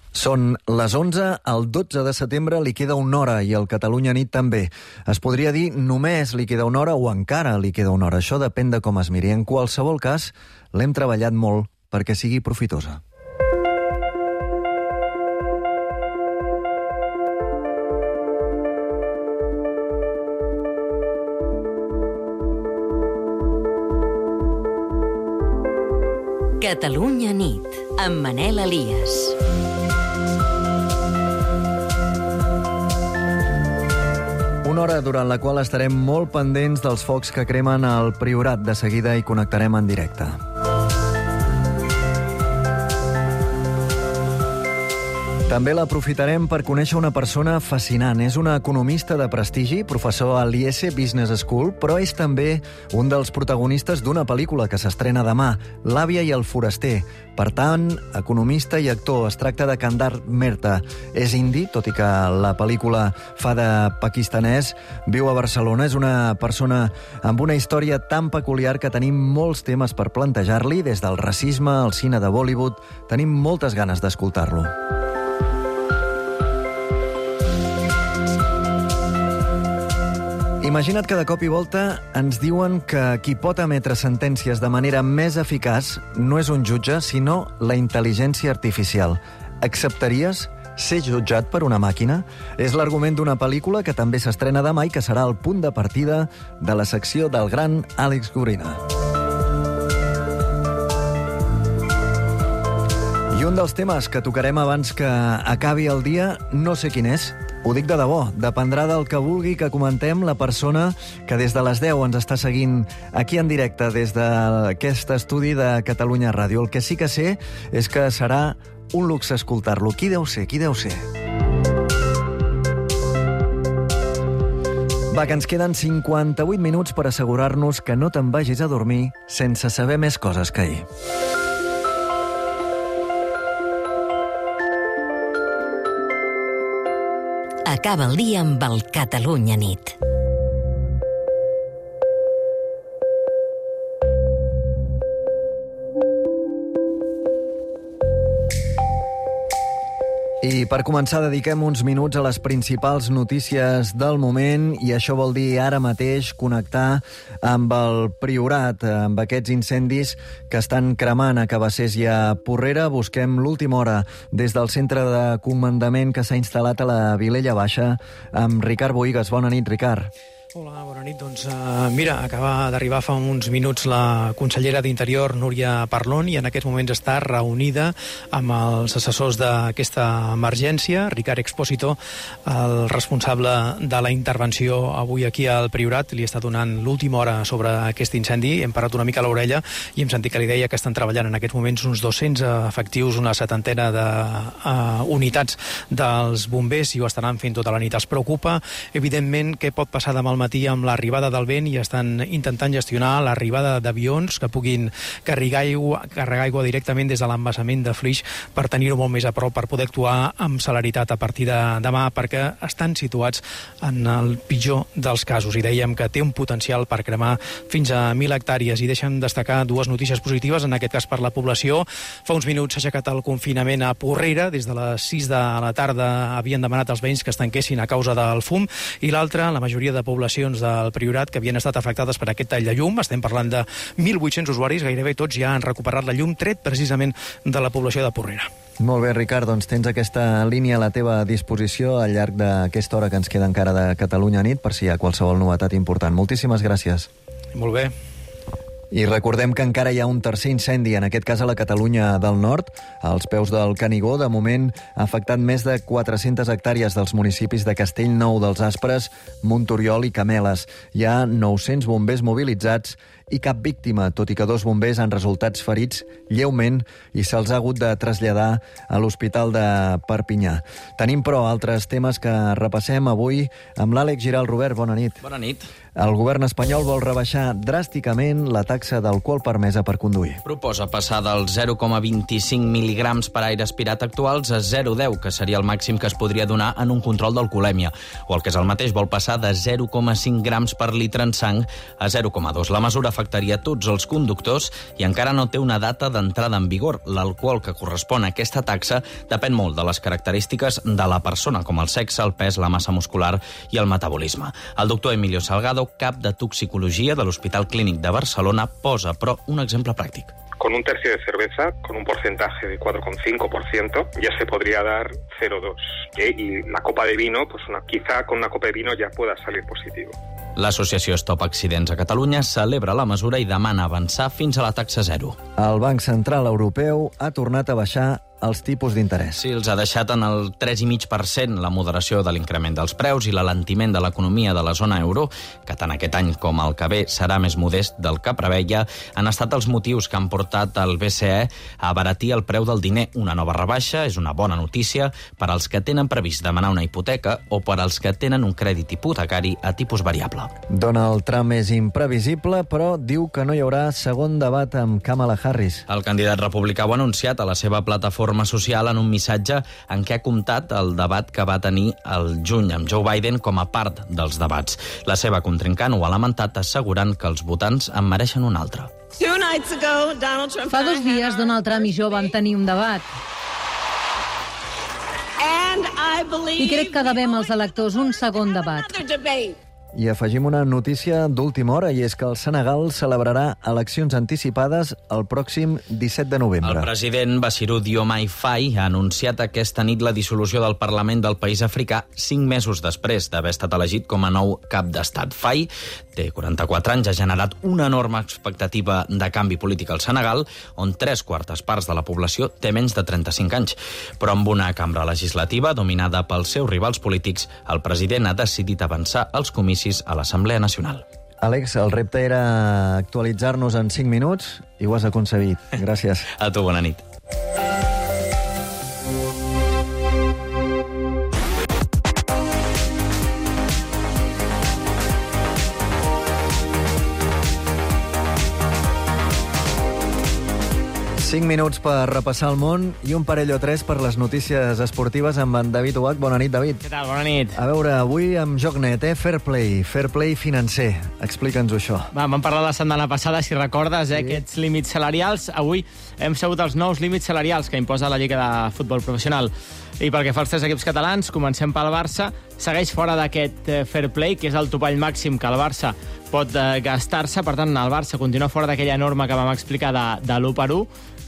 Són les 11, el 12 de setembre li queda una hora i el Catalunya Nit també. Es podria dir només li queda una hora o encara li queda una hora. Això depèn de com es miri. En qualsevol cas, l'hem treballat molt perquè sigui profitosa. Catalunya Nit, amb Manel Elias. Una hora durant la qual estarem molt pendents dels focs que cremen al Priorat. De seguida hi connectarem en directe. També l'aprofitarem per conèixer una persona fascinant. És una economista de prestigi, professor a l'IESE Business School, però és també un dels protagonistes d'una pel·lícula que s'estrena demà, L'àvia i el foraster. Per tant, economista i actor. Es tracta de Kandar Mehta. És indi, tot i que la pel·lícula fa de pakistanès. Viu a Barcelona. És una persona amb una història tan peculiar que tenim molts temes per plantejar-li, des del racisme al cine de Bollywood. Tenim moltes ganes d'escoltar-lo. Imagina't que de cop i volta ens diuen que qui pot emetre sentències de manera més eficaç no és un jutge, sinó la intel·ligència artificial. Acceptaries ser jutjat per una màquina? És l'argument d'una pel·lícula que també s'estrena demà i que serà el punt de partida de la secció del gran Àlex Gorina. I un dels temes que tocarem abans que acabi el dia, no sé quin és. Ho dic de debò, dependrà del que vulgui que comentem la persona que des de les 10 ens està seguint aquí en directe des d'aquest estudi de Catalunya Ràdio. El que sí que sé és que serà un luxe escoltar-lo. Qui deu ser? Qui deu ser? Va, que ens queden 58 minuts per assegurar-nos que no te'n vagis a dormir sense saber més coses que ahir. Acaba el dia amb el Catalunya Nit. I per començar dediquem uns minuts a les principals notícies del moment, i això vol dir ara mateix connectar amb el Priorat, amb aquests incendis que estan cremant a Cabassers i a Porrera. Busquem l'última hora des del centre de comandament que s'ha instal·lat a la Vilella Baixa amb Ricard Bohigas. Bona nit, Ricard. Hola, bona nit. Doncs mira, acaba d'arribar fa uns minuts la consellera d'Interior, Núria Parlon, i en aquests moments està reunida amb els assessors d'aquesta emergència. Ricard Expósito, el responsable de la intervenció avui aquí al Priorat, li està donant l'última hora sobre aquest incendi. Hem parat una mica a l'orella i hem sentit que li deia que estan treballant en aquests moments uns 200 efectius, una setantena d'unitats dels bombers, i ho estaran fent tota la nit. Els preocupa, evidentment, què pot passar demà al matí amb l'arribada del vent, i estan intentant gestionar l'arribada d'avions que puguin carregar aigua directament des de l'embassament de Flix per tenir-ho molt més a prop, per poder actuar amb celeritat a partir de demà, perquè estan situats en el pitjor dels casos. I dèiem que té un potencial per cremar fins a 1.000 hectàrees. I deixen destacar dues notícies positives, en aquest cas per la població. Fa uns minuts s'ha aixecat el confinament a Porrera. Des de les 6 de la tarda havien demanat als veïns que es tanquessin a causa del fum. I l'altra, la majoria de poblacions del Priorat que havien estat afectades per aquest tall de llum. Estem parlant de 1.800 usuaris, gairebé tots ja han recuperat la llum, tret precisament de la població de Porrera. Molt bé, Ricard, doncs tens aquesta línia a la teva disposició al llarg d'aquesta hora que ens queda encara de Catalunya Nit, per si hi ha qualsevol novetat important. Moltíssimes gràcies. Molt bé. I recordem que encara hi ha un tercer incendi, en aquest cas a la Catalunya del Nord, als peus del Canigó. De moment ha afectat més de 400 hectàrees dels municipis de Castellnou dels Aspres, Montoriol i Cameles. Hi ha 900 bombers mobilitzats i cap víctima, tot i que 2 bombers han resultat ferits lleument i se'ls ha hagut de traslladar a l'Hospital de Perpinyà. Tenim, però, altres temes que repassem avui amb l'Àlex Giral. Robert, bona nit. Bona nit. El govern espanyol vol rebaixar dràsticament la taxa d'alcohol permesa per conduir. Proposa passar dels 0,25 mil·ligrams per aire aspirat actuals a 0,10, que seria el màxim que es podria donar en un control d'alcoholèmia. O el que és el mateix, vol passar de 0,5 grams per litre en sang a 0,2. La mesura afectaria tots els conductors i encara no té una data d'entrada en vigor. L'alcohol que correspon a aquesta taxa depèn molt de les característiques de la persona, com el sexe, el pes, la massa muscular i el metabolisme. El doctor Emilio Salgado, cap de toxicologia de l'Hospital Clínic de Barcelona, posa, però, un exemple pràctic. Con un tercio de cerveza, con un porcentaje de 4,5%, ya se podría dar 0,2. Y la copa de vino, pues quizá con una copa de vino ya pueda salir positivo. L'associació Stop Accidents a Catalunya celebra la mesura i demana avançar fins a la taxa zero. El Banc Central Europeu ha tornat a baixar els tipus d'interès. Sí, els ha deixat en el 3,5% la moderació de l'increment dels preus i l'alentiment de l'economia de la zona euro, que tant aquest any com el que ve serà més modest del que preveia, han estat els motius que han portat el BCE a abaratir el preu del diner. Una nova rebaixa és una bona notícia per als que tenen previst demanar una hipoteca o per als que tenen un crèdit hipotecari a tipus variable. Donald Trump és imprevisible, però diu que no hi haurà segon debat amb Kamala Harris. El candidat republicà ho ha anunciat a la seva plataforma social en un missatge en què ha comptat el debat que va tenir el juny amb Joe Biden com a part dels debats. La seva contrincant ho ha lamentat, assegurant que els votants en mereixen un altre. Fa 2 dies, Donald Trump i jo vam tenir un debat. I crec que devem als electors un segon debat. I afegim una notícia d'última hora, i és que el Senegal celebrarà eleccions anticipades el pròxim 17 de novembre. El president Bassirou Diomaye Faye ha anunciat aquesta nit la dissolució del Parlament del país africà 5 mesos després d'haver estat elegit com a nou cap d'estat. Faye té 44 anys, ha generat una enorme expectativa de canvi polític al Senegal, on 3/4 parts de la població té menys de 35 anys. Però amb una cambra legislativa dominada pels seus rivals polítics, el president ha decidit avançar els comicis a l'Assemblea Nacional. Àlex, el repte era actualitzar-nos en 5 minuts i ho has aconseguit. Gràcies. A tu, bona nit. Cinc minuts per repassar el món i un parell o tres per les notícies esportives amb en David Ubach. Bona nit, David. Què tal? Bona nit. A veure, avui amb JocNet, Fair play financer. Explica'ns això. Vam parlar la setmana passada, si recordes, Sí. aquests límits salarials. Avui hem sabut els nous límits salarials que imposa la Lliga de Futbol Professional. I pel que fa als 3 equips catalans, comencem pel Barça. Segueix fora d'aquest fair play, que és el topall màxim que el Barça pot gastar-se. Per tant, el Barça continua fora d'aquella norma que vam explicar de l'1/1,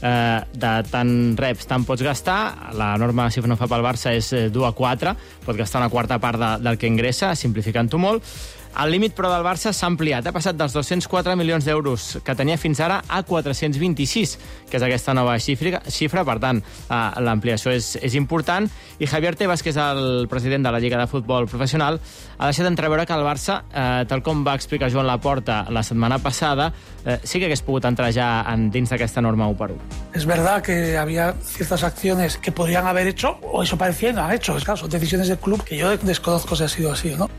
de tant reps, tant pots gastar. La norma, si no fa pel Barça, és 2/4. Pot gastar una quarta part del que ingressa, simplificant-ho molt. El límit, però, del Barça s'ha ampliat. Ha passat dels 204 milions d'euros que tenia fins ara a 426, que és aquesta nova xifra. Per tant, l'ampliació és important. I Javier Tebas, que és el president de la Lliga de Futbol Professional, ha deixat entreveure que el Barça, tal com va explicar Joan Laporta la setmana passada, sí que hagués pogut entrar ja dins d'aquesta norma 1/1. Es verdad que había ciertas acciones que podrían haber hecho, o eso parecía y no han hecho. Claro, son decisiones del club que yo desconozco si ha sido así o no.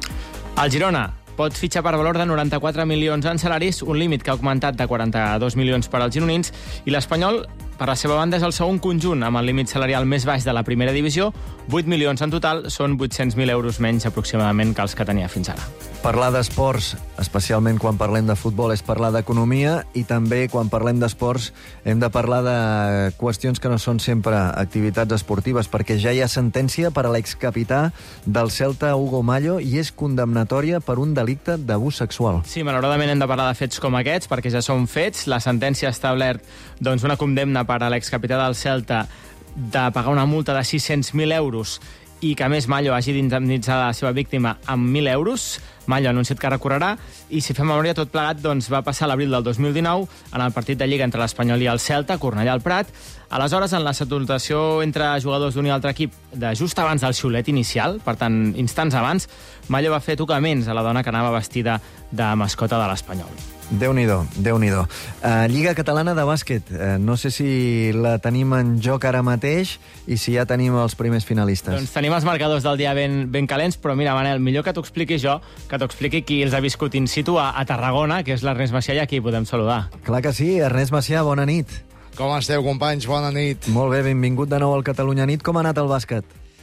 El Girona pot fitxar per valor de 94 milions en salaris, un límit que ha augmentat de 42 milions per als gironins, i l'Espanyol, per la seva banda, és el segon conjunt amb el límit salarial més baix de la primera divisió. 8 milions en total, són 800.000 euros menys aproximadament que els que tenia fins ara. Parlar d'esports, especialment quan parlem de futbol, és parlar d'economia, i també quan parlem d'esports hem de parlar de qüestions que no són sempre activitats esportives, perquè ja hi ha sentència per a l'excapità del Celta, Hugo Mallo, i és condemnatòria per un delicte d'abús sexual. Sí, malauradament hem de parlar de fets com aquests, perquè ja són fets. La sentència ha establert una condemna per a l'excapità del Celta de pagar una multa de 600.000 euros i que, a més, Mallo hagi d'indemnitzar la seva víctima amb 1.000 euros. Mallo ha anunciat que recorrerà, i si fem memòria, tot plegat va passar l'abril del 2019 en el partit de Lliga entre l'Espanyol i el Celta, a Cornellà al Prat. Aleshores, en la salutació entre jugadors d'un i altre equip, de just abans del xiulet inicial, per tant, instants abans, Mallo va fer tocaments a la dona que anava vestida de mascota de l'Espanyol. Déu-n'hi-do, Déu-n'hi-do. Lliga Catalana de Bàsquet. No sé si la tenim en joc ara mateix i si ja tenim els primers finalistes. Doncs tenim els marcadors del dia ben calents, però mira, Manel, millor que t'ho expliqui jo, que t'ho expliqui qui els ha viscut in situ a Tarragona, que és l'Ernest Macià, i aquí podem saludar. Clar que sí. Ernest Macià, bona nit. Com esteu, companys? Bona nit. Molt bé, benvingut de nou al Catalunya Nit. Com ha anat el bàsquet?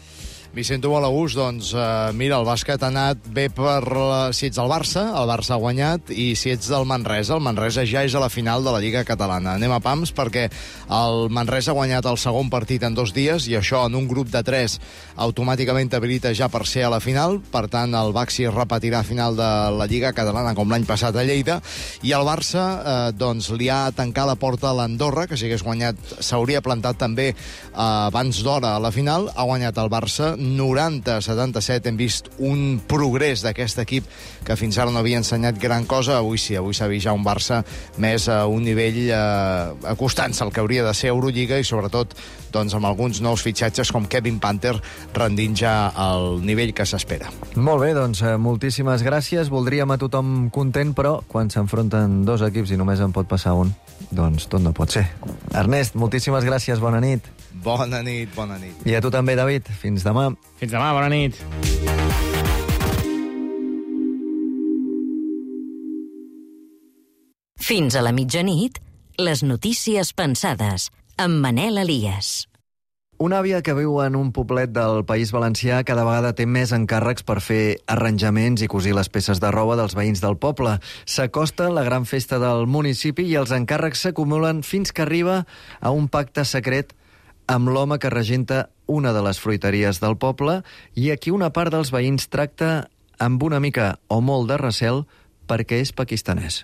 M'hi sento molt a gust, doncs mira, el bàsquet ha anat bé si ets del Barça, el Barça ha guanyat, i si ets del Manresa, el Manresa ja és a la final de la Lliga Catalana. Anem a pams perquè el Manresa ha guanyat el segon partit en 2 dies i això en un grup de 3 automàticament t'habilita ja per ser a la final. Per tant, el Baxi repetirà a final de la Lliga Catalana com l'any passat a Lleida, i el Barça doncs li ha tancat la porta a l'Andorra, que si hagués guanyat s'hauria plantat també abans d'hora a la final. Ha guanyat el Barça 90-77. Hem vist un progrés d'aquest equip que fins ara no havia ensenyat gran cosa. Avui sí, avui s'ha vist ja un Barça més a un nivell acostant-se al que hauria de ser Eurolliga, i sobretot doncs, amb alguns nous fitxatges com Kevin Panther rendint ja el nivell que s'espera. Molt bé, doncs moltíssimes gràcies. Voldríem a tothom content, però quan s'enfronten 2 equips i només en pot passar un, doncs tot no pot ser. Ernest, moltíssimes gràcies, bona nit. Bona nit, bona nit. I a tu també, David. Fins demà. Fins demà, bona nit. Fins a la mitjanit, les notícies pensades, amb Manel Elias. Una àvia que viu en un poblet del País Valencià cada vegada té més encàrrecs per fer arranjaments i cosir les peces de roba dels veïns del poble. S'acosta la gran festa del municipi i els encàrrecs s'acumulen fins que arriba a un pacte secret amb l'home que regenta una de les fruiteries del poble i aquí una part dels veïns tracta amb una mica o molt de recel perquè és pakistanès.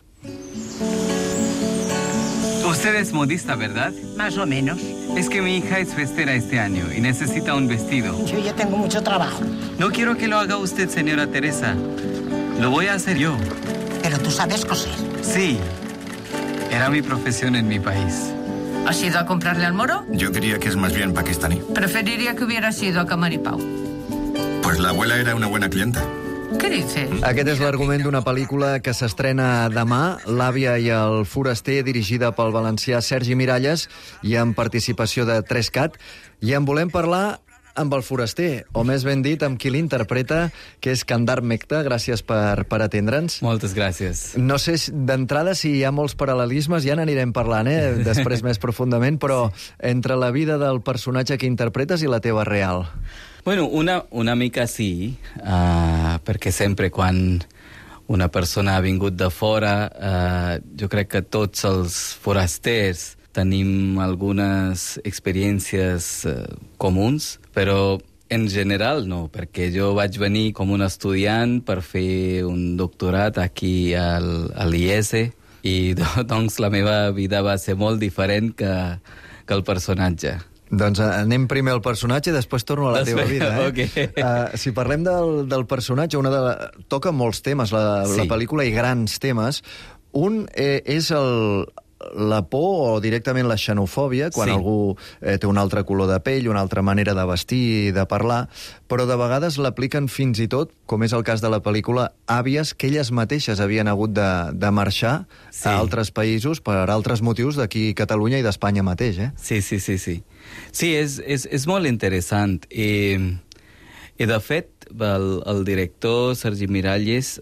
Usted es modista, ¿verdad? Más o menos. Es que mi hija es festera este año y necesita un vestido. Yo ya tengo mucho trabajo. No quiero que lo haga usted, señora Teresa. Lo voy a hacer yo. Pero tú sabes coser. Sí. Era mi profesión en mi país. ¿Has ido a comprarle al moro? Yo diría que es más bien pakistaní. Preferiría que hubieras ido a Camaripau. Pues la abuela era una buena clienta. Què dices? Aquest és l'argument d'una pel·lícula que s'estrena demà, L'àvia i el foraster, dirigida pel valencià Sergi Miralles i amb participació de 3CAT. I en volem parlar amb el foraster, o més ben dit, amb qui l'interpreta, que és Kandar Mekta. Gràcies per atendre'ns. Moltes gràcies. No sé d'entrada si hi ha molts paral·lelismes, ja n'anirem parlant, després més profundament, però entre la vida del personatge que interpretes i la teva real. Bueno, una mica sí, perquè sempre quan una persona ha vingut de fora, jo crec que tots els forasters tenim algunes experiències comuns, però en general no, perquè jo vaig venir com un estudiant per fer un doctorat aquí a l'IES i doncs la meva vida va ser molt diferent que el personatge. Doncs anem primer al personatge i després torno a la teva vida. Okay. Si parlem del personatge, toca molts temes, la pel·lícula, i grans temes. Un és la por o directament la xenofòbia, quan algú té un altre color de pell, una altra manera de vestir i de parlar, però de vegades l'apliquen fins i tot, com és el cas de la pel·lícula, àvies que elles mateixes havien hagut de marxar a altres països per altres motius d'aquí Catalunya i d'Espanya mateix, Sí. Sí, és molt interessant. I de fet, el director Sergi Miralles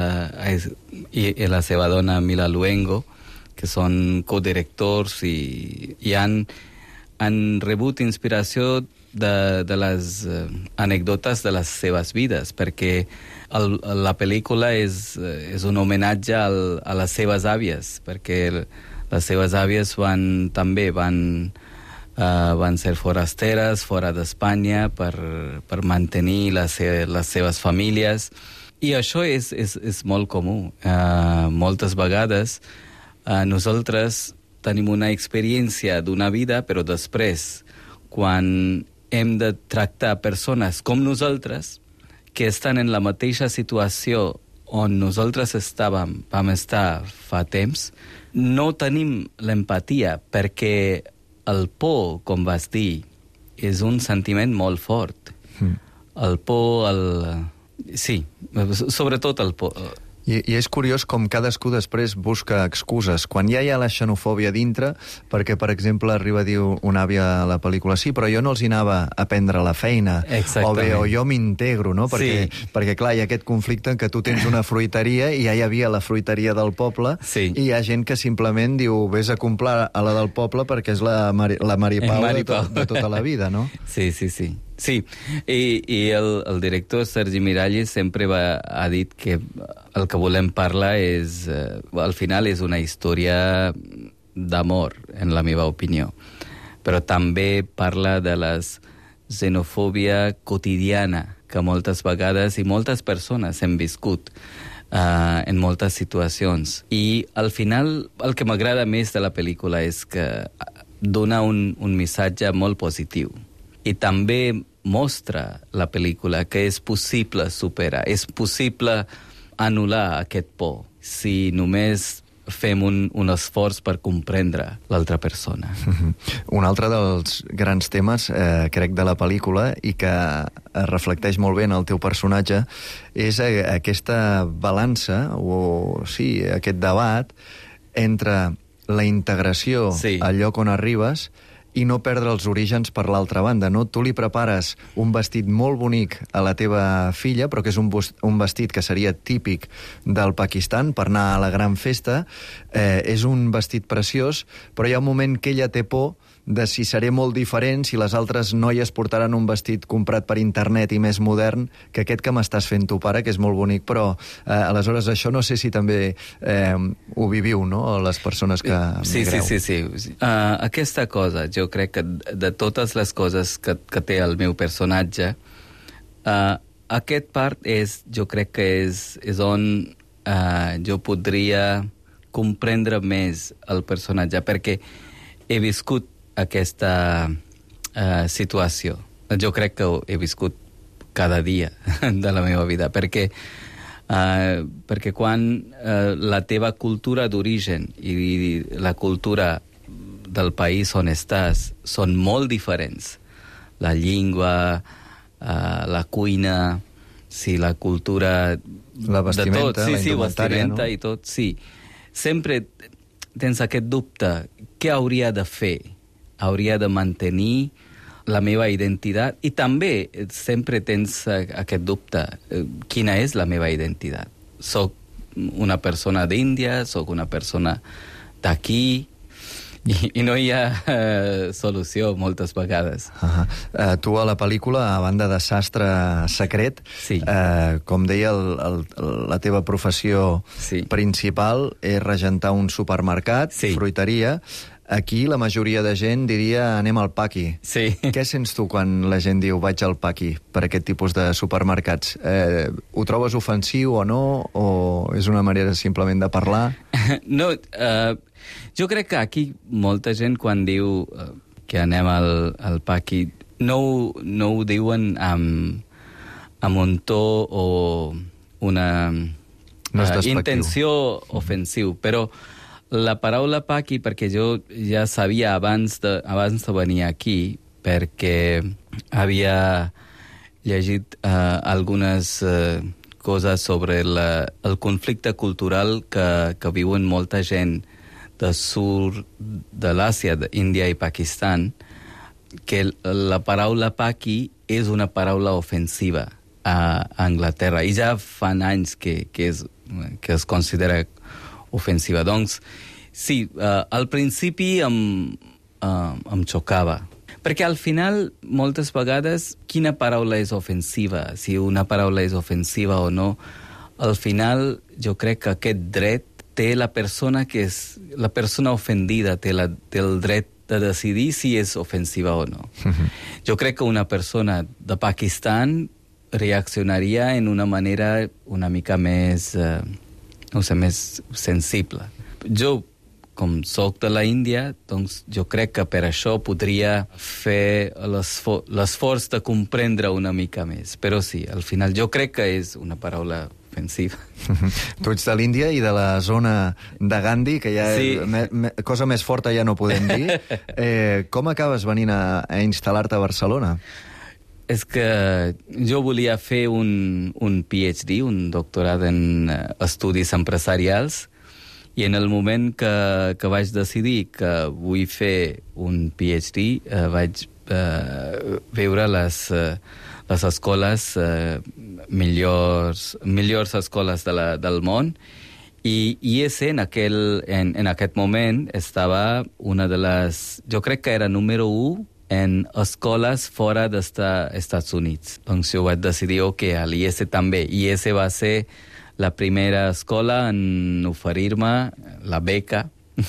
i la seva dona Mila Luengo, que són codirectors i han rebut inspiració de les anècdotes de les seves vides, perquè la pel·lícula és un homenatge a les seves àvies, perquè les seves àvies van ser forasteres fora d'Espanya per mantenir les seves famílies, i això és molt comú. Moltes vegades nosaltres tenim una experiència d'una vida, però després, quan hem de tractar persones com nosaltres, que estan en la mateixa situació on nosaltres vam estar fa temps, no tenim l'empatia, perquè el por, com vas dir, és un sentiment molt fort. El por, sí, sobretot el por. I és curiós com cadascú després busca excuses. Quan ja hi ha la xenofòbia dintre, perquè, per exemple, arriba a dir una àvia a la pel·lícula, sí, però jo no els hi anava a prendre la feina, o jo m'integro, no? Perquè, clar, hi ha aquest conflicte en què tu tens una fruiteria i ja hi havia la fruiteria del poble, i hi ha gent que simplement diu, vés a comprar a la del poble perquè és la Maripau de tota la vida, no? Sí. Sí, i el director Sergi Miralles sempre ha dit que el que volem parlar és, al final és una història d'amor, en la meva opinió, però també parla de la xenofòbia quotidiana que moltes vegades i moltes persones hem viscut en moltes situacions. I al final el que m'agrada més de la pel·lícula és que dona un missatge molt positiu i també mostra la pel·lícula que és possible superar, és possible anul·lar aquest por si només fem un esforç per comprendre l'altra persona. Un altre dels grans temes, crec, de la pel·lícula i que es reflecteix molt bé en el teu personatge és aquesta balança, o sí, aquest debat entre la integració al lloc on arribes i no perdre els orígens per l'altra banda, no? Tu li prepares un vestit molt bonic a la teva filla, però que és un vestit que seria típic del Pakistan per anar a la gran festa. És un vestit preciós, però hi ha un moment que ella té por de si seré molt diferent, si les altres noies portaran un vestit comprat per internet i més modern que aquest que m'estàs fent tu, pare, que és molt bonic, però aleshores això no sé si també ho viviu, no?, les persones que migreu. Sí. Aquesta cosa, jo crec que de totes les coses que té el meu personatge, aquest part jo crec que és on jo podria comprendre més el personatge, perquè he viscut aquesta situació. Jo crec que he viscut cada dia de la meva vida, perquè quan la teva cultura d'origen i la cultura del país on estàs són molt diferents, la llengua, la cuina, la cultura... La vestimenta, la indumentària, vestimenta i tot, sí. Sempre tens aquest dubte, què hauria de fer? Hauria de mantenir la meva identitat i també sempre tens aquest dubte, quina és la meva identitat? Soc una persona d'Índia, soc una persona d'aquí, i no hi ha solució moltes vegades. Tu a la pel·lícula, a banda de sastre secret, com deia, la teva professió principal és regentar un supermercat, fruiteria. Aquí la majoria de gent diria anem al Paqui. Què sents tu quan la gent diu vaig al Paqui per aquest tipus de supermercats? Ho trobes ofensiu o no? O és una manera simplement de parlar? No, jo crec que aquí molta gent quan diu que anem al Paqui no ho diuen amb un to o una intenció ofensiu, però la paraula Paqui, perquè jo ja sabia abans de venir aquí, perquè havia llegit algunes coses sobre el conflicte cultural que viuen molta gent del sud de l'Àsia, d'Índia i Pakistan, que la paraula Paqui és una paraula ofensiva a Anglaterra, i ja fan anys que es considera ofensiva. Doncs, sí, al principi em xocava. Perquè al final, moltes vegades, quina paraula és ofensiva? Si una paraula és ofensiva o no, al final jo crec que aquest dret té la persona la persona ofendida, té el dret de decidir si és ofensiva o no. Jo crec que una persona de Pakistan reaccionaria en una manera una mica més... no sé, més sensible. Jo, com soc de la Índia, doncs jo crec que per això podria fer l'esforç de comprendre una mica més. Però sí, al final jo crec que és una paraula ofensiva. Tu ets de l'Índia i de la zona de Gandhi, que ja cosa més forta ja no podem dir. Com acabes venint a instal·lar-te a Barcelona? És que jo volia fer un PhD, un doctorat en estudis empresarials, i en el moment que vaig decidir que vull fer un PhD, vaig veure les escoles, millors escoles del món, i en aquest moment estava una de les... Jo crec que era número 1 en escoles fora dels Estats Units. Doncs jo vaig decidir, a l'IS també. IS va ser la primera escola en oferir-me la beca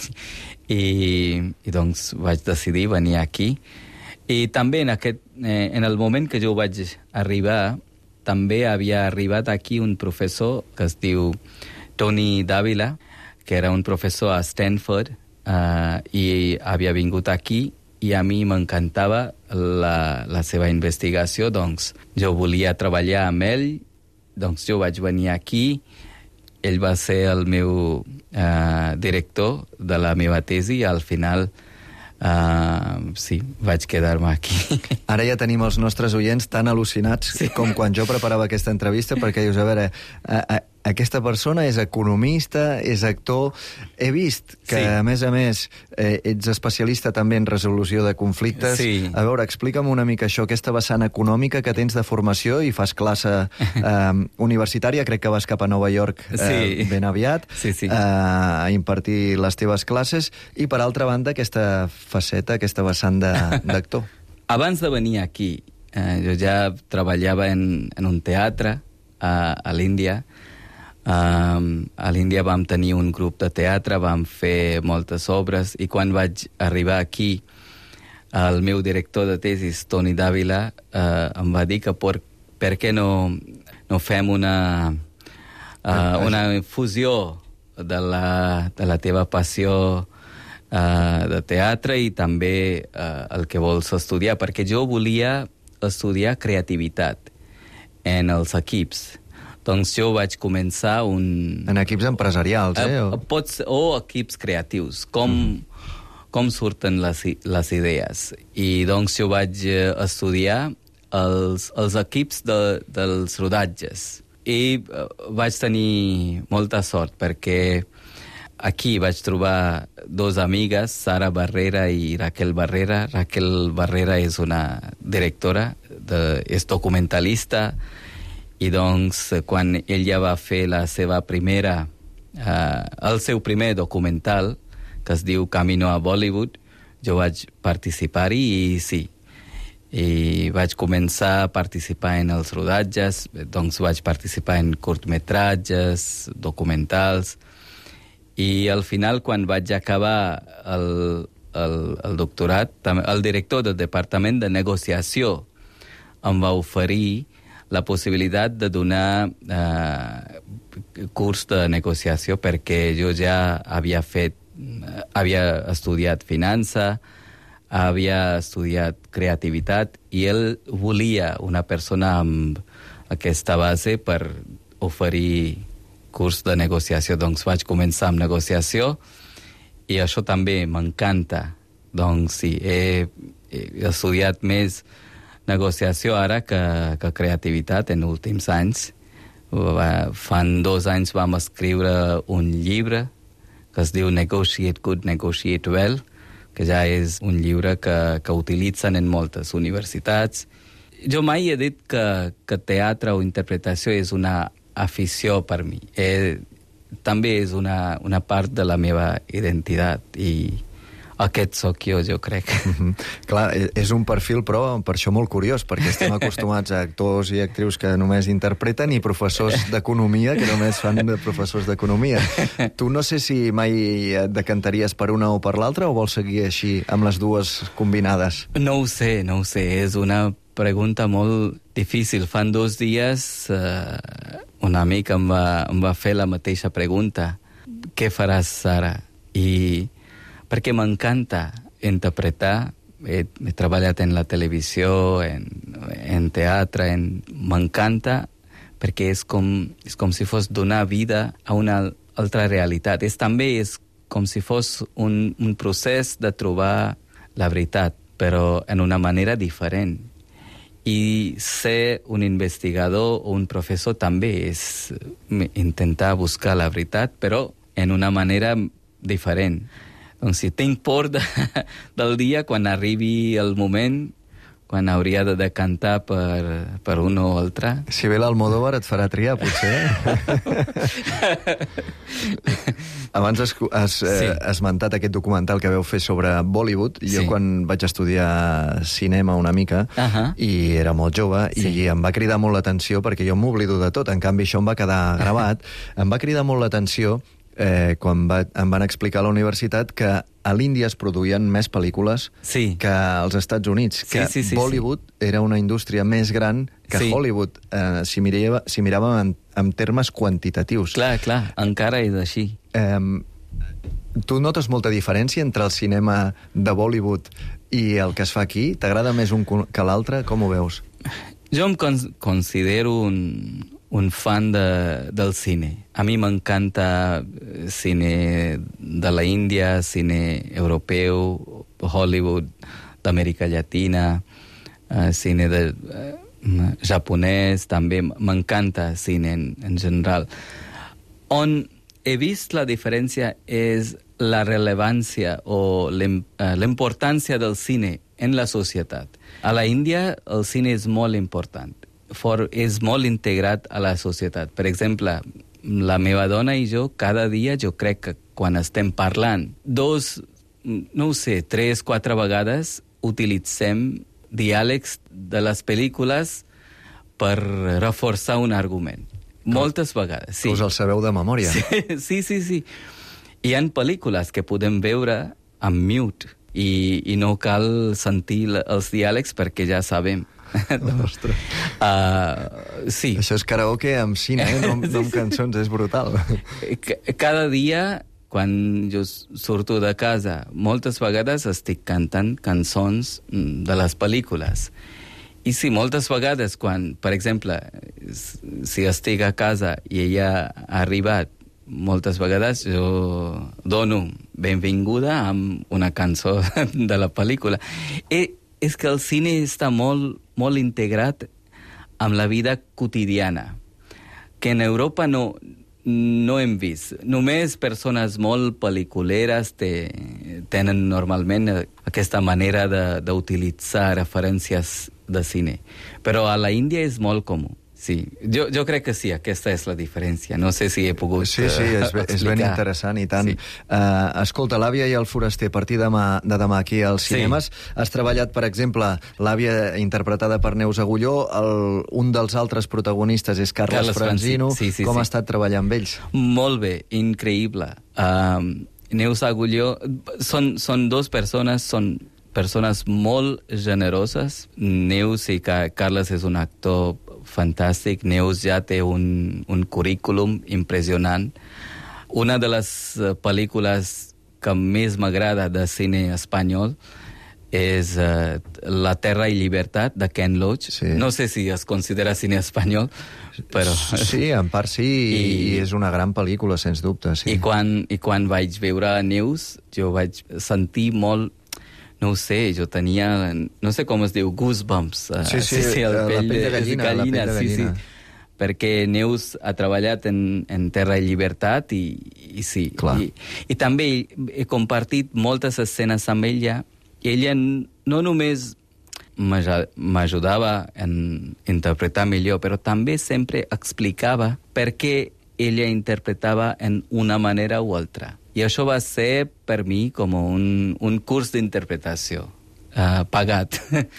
i doncs vaig decidir venir aquí. I també en el moment que jo vaig arribar, també havia arribat aquí un professor que es diu Tony Davila, que era un professor a Stanford, i havia vingut aquí i a mi m'encantava la seva investigació, doncs jo volia treballar amb ell, doncs jo vaig venir aquí, ell va ser el meu director de la meva tesi i al final sí, vaig quedar-me aquí. Ara ja tenim els nostres oients tan al·lucinats com quan jo preparava aquesta entrevista, perquè dius, a veure, aquesta persona és economista, és actor. He vist que, a més, ets especialista també en resolució de conflictes. Sí. A veure, explica'm una mica això, aquesta vessant econòmica que tens de formació i fas classe universitària, crec que vas cap a Nova York ben aviat, a impartir les teves classes, i per altra banda aquesta faceta, aquesta vessant d'actor. Abans de venir aquí, jo ja treballava en un teatre a l'Índia. A l'Índia vam tenir un grup de teatre, vam fer moltes obres, i quan vaig arribar aquí, el meu director de tesis, Tony Davila, em va dir que per què no fem una fusió de la teva passió de teatre i també el que vols estudiar, perquè jo volia estudiar creativitat en els equips. Doncs jo vaig començar en equips empresarials, o equips creatius, com surten les idees. I doncs jo vaig estudiar els equips dels rodatges. I vaig tenir molta sort, perquè aquí vaig trobar dos amigues, Sara Barrera i Raquel Barrera. Raquel Barrera és una directora, és documentalista, i doncs quan ella va fer el seu primer documental, que es diu Camino a Bollywood, jo vaig participar-hi i sí. I vaig començar a participar en els rodatges, doncs vaig participar en curtmetratges, documentals, i al final, quan vaig acabar el doctorat, el director del Departament de Negociació em va oferir la possibilitat de donar curs de negociació, perquè jo ja havia estudiat finança, havia estudiat creativitat, i ell volia una persona amb aquesta base per oferir curs de negociació. Doncs vaig començar amb negociació, i això també m'encanta. Doncs sí, he estudiat més negociació ara que creativitat en últims anys. Fa 2 anys vam escriure un llibre que es diu Negotiate Good, Negotiate Well, que ja és un llibre que utilitzen en moltes universitats. Jo mai he dit que teatre o interpretació és una afició per mi. També és una part de la meva identitat, i aquest sóc jo crec. Clar, és un perfil, però per això molt curiós, perquè estem acostumats a actors i actrius que només interpreten i professors d'economia que només fan de professors d'economia. Tu no sé si mai et decantaries per una o per l'altra, o vols seguir així amb les dues combinades? No ho sé. És una pregunta molt difícil. Fa 2 dies un amic em va fer la mateixa pregunta. Què faràs ara? I perquè m'encanta interpretar. He treballat en la televisió, en teatre, m'encanta, perquè és com si fos donar vida a una altra realitat. També és com si fos un procés de trobar la veritat, però en una manera diferent. I ser un investigador o un professor també és intentar buscar la veritat, però en una manera diferent. Doncs si tinc por del dia, quan arribi el moment, quan hauria de decantar per un o altre. Si ve l'Almodóvar et farà triar, potser. Abans has esmentat aquest documental que veu fer sobre Bollywood. Jo quan vaig estudiar cinema una mica, i era molt jove, i em va cridar molt l'atenció, perquè jo m'oblido de tot, en canvi això em va quedar gravat, em va cridar molt l'atenció quan em van explicar a la universitat que a l'Índia es produïen més pel·lícules que als Estats Units, que Bollywood era una indústria més gran que Hollywood, si miràvem en termes quantitatius. Clar, encara és així. Tu notes molta diferència entre el cinema de Bollywood i el que es fa aquí? T'agrada més un que l'altre? Com ho veus? Jo em considero un fan del cine. A mi m'encanta cine de la Índia, cine europeu, Hollywood, d'Amèrica Llatina, cine japonès, també m'encanta cine en general. On he vist la diferència és la rellevància o l'importància del cine en la societat. A la Índia el cine és molt important. És molt integrat a la societat. Per exemple, la meva dona i jo, cada dia, jo crec que quan estem parlant, 3, 4 vegades utilitzem diàlegs de les pel·lícules per reforçar un argument. Moltes vegades, sí. Que us el sabeu de memòria. Sí. Hi ha pel·lícules que podem veure en mute i no cal sentir els diàlegs perquè ja sabem. Sí. Això és karaoke amb cine, no amb cançons, és brutal. Cada dia, quan jo surto de casa, moltes vegades estic cantant cançons de les pel·lícules. I sí, moltes vegades, quan, per exemple, si estic a casa i ella ha arribat, moltes vegades jo dono benvinguda amb una cançó de la pel·lícula. És que el cine està molt integrat amb la vida quotidiana, que en Europa no hem vist. Només persones molt pel·lículeres tenen normalment aquesta manera d'utilitzar referències de cine. Però a la Índia és molt comú. Sí, jo crec que sí, aquesta és la diferència. No sé si he pogut explicar. És ben interessant, i tant. Escolta, l'Àvia i el foraster, a partir de demà aquí als cinemes, has treballat, per exemple, l'Àvia interpretada per Neus Agulló, un dels altres protagonistes és Carles Franzino. Com ha estat treballar amb ells? Molt bé, increïble. Neus Agulló, són dues persones, són persones molt generoses. Neus i Carles és un actor fantàstic. Neus ja té un currículum impressionant. Una de les pel·lícules que més m'agrada de cine espanyol és La terra i llibertat, de Ken Loach. No sé si es considera cine espanyol, però... Sí, en part sí, i és una gran pel·lícula, sens dubte. I quan vaig veure Neus, jo vaig sentir molt... No ho sé, jo tenia... No sé com es diu, goosebumps. La pell de gallina. Sí. Perquè Neus ha treballat en Terra i Llibertat i sí. I també he compartit moltes escenes amb ella. I ella no només m'ajudava a interpretar millor, però també sempre explicava per què ella interpretava en una manera o altra. I això va ser per mi com un curs d'interpretació pagat.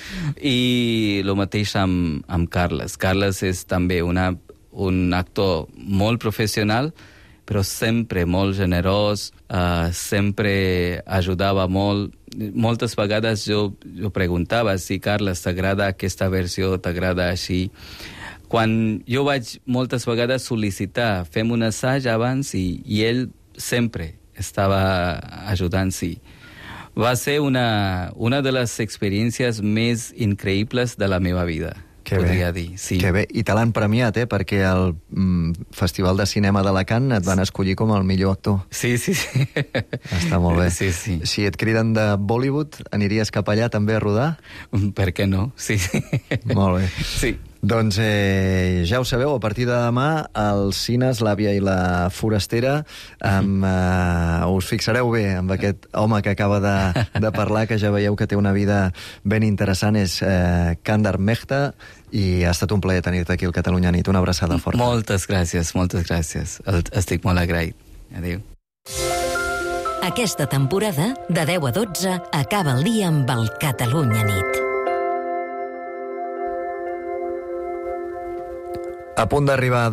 I el mateix amb Carles. Carles és també un actor molt professional, però sempre molt generós, sempre ajudava molt. Moltes vegades jo preguntava si Carles t'agrada aquesta versió, t'agrada així. Quan jo vaig moltes vegades sol·licitar, fem un assaig abans i ell sempre estava ajudant, sí. Va ser una de les experiències més increïbles de la meva vida, podria dir. Sí. Que bé, i te l'han premiat, perquè al Festival de Cinema d'Alacant et van escollir com el millor actor. Sí. Està molt bé. Sí. Si et criden de Bollywood, aniries cap allà també a rodar? Per què no? Sí. Molt bé. Sí. Doncs ja ho sabeu, a partir de demà, els cines, l'àvia i la forastera, us fixareu bé amb aquest home que acaba de parlar, que ja veieu que té una vida ben interessant, és Kandar Mehta, i ha estat un plaer tenir-te aquí al Catalunya Nit. Una abraçada forta. Moltes gràcies, moltes gràcies. Estic molt agraït. Adéu. Aquesta temporada, de 10 a 12, acaba el dia amb el Catalunya Nit. A punt d'arribar a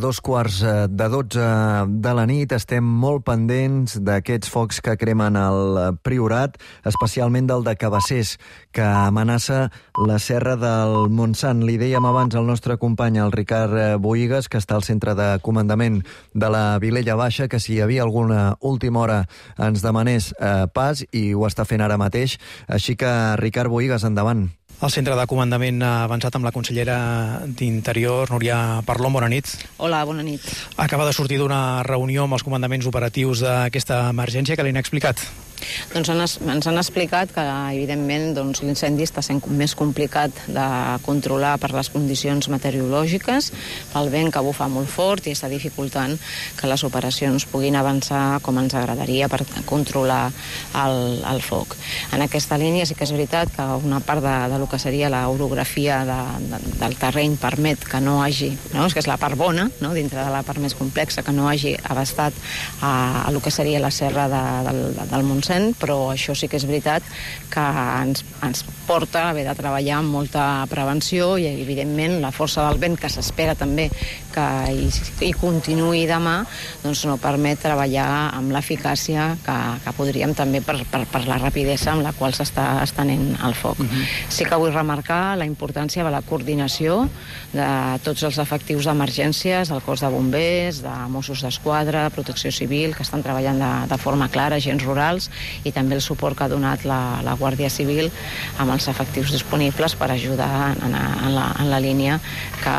12:15 de la nit, estem molt pendents d'aquests focs que cremen al Priorat, especialment del de Cabassers, que amenaça la serra del Montsant. Li dèiem abans al nostre company, el Ricard Bohigas, que està al centre de comandament de la Vilella Baixa, que si hi havia alguna última hora ens demanés pas, i ho està fent ara mateix. Així que, Ricard Bohigas, endavant. El centre de comandament ha avançat amb la consellera d'Interior, Núria Parlon. Bona nit. Hola, bona nit. Acaba de sortir d'una reunió amb els comandaments operatius d'aquesta emergència. Què li han explicat? Doncs ens han explicat que, evidentment, l'incendi està sent més complicat de controlar per les condicions meteorològiques, pel vent que bufa molt fort i està dificultant que les operacions puguin avançar com ens agradaria per controlar el foc. En aquesta línia sí que és veritat que una part de lo que seria l'orografia del terreny permet que no hagi, que és la part bona, dintre de la part més complexa, que no hagi abastat a lo que seria la serra del Montsant, però això sí que és veritat que ens porta a haver de treballar amb molta prevenció i, evidentment, la força del vent, que s'espera també que hi continuï demà, doncs no permet treballar amb l'eficàcia que podríem també per la rapidesa amb la qual s'està estenent el foc. Sí que vull remarcar la importància de la coordinació de tots els efectius d'emergències, del cos de bombers, de Mossos d'Esquadra, Protecció Civil, que estan treballant de forma clara, agents rurals, i també el suport que ha donat la Guàrdia Civil amb els efectius disponibles per ajudar en la línia que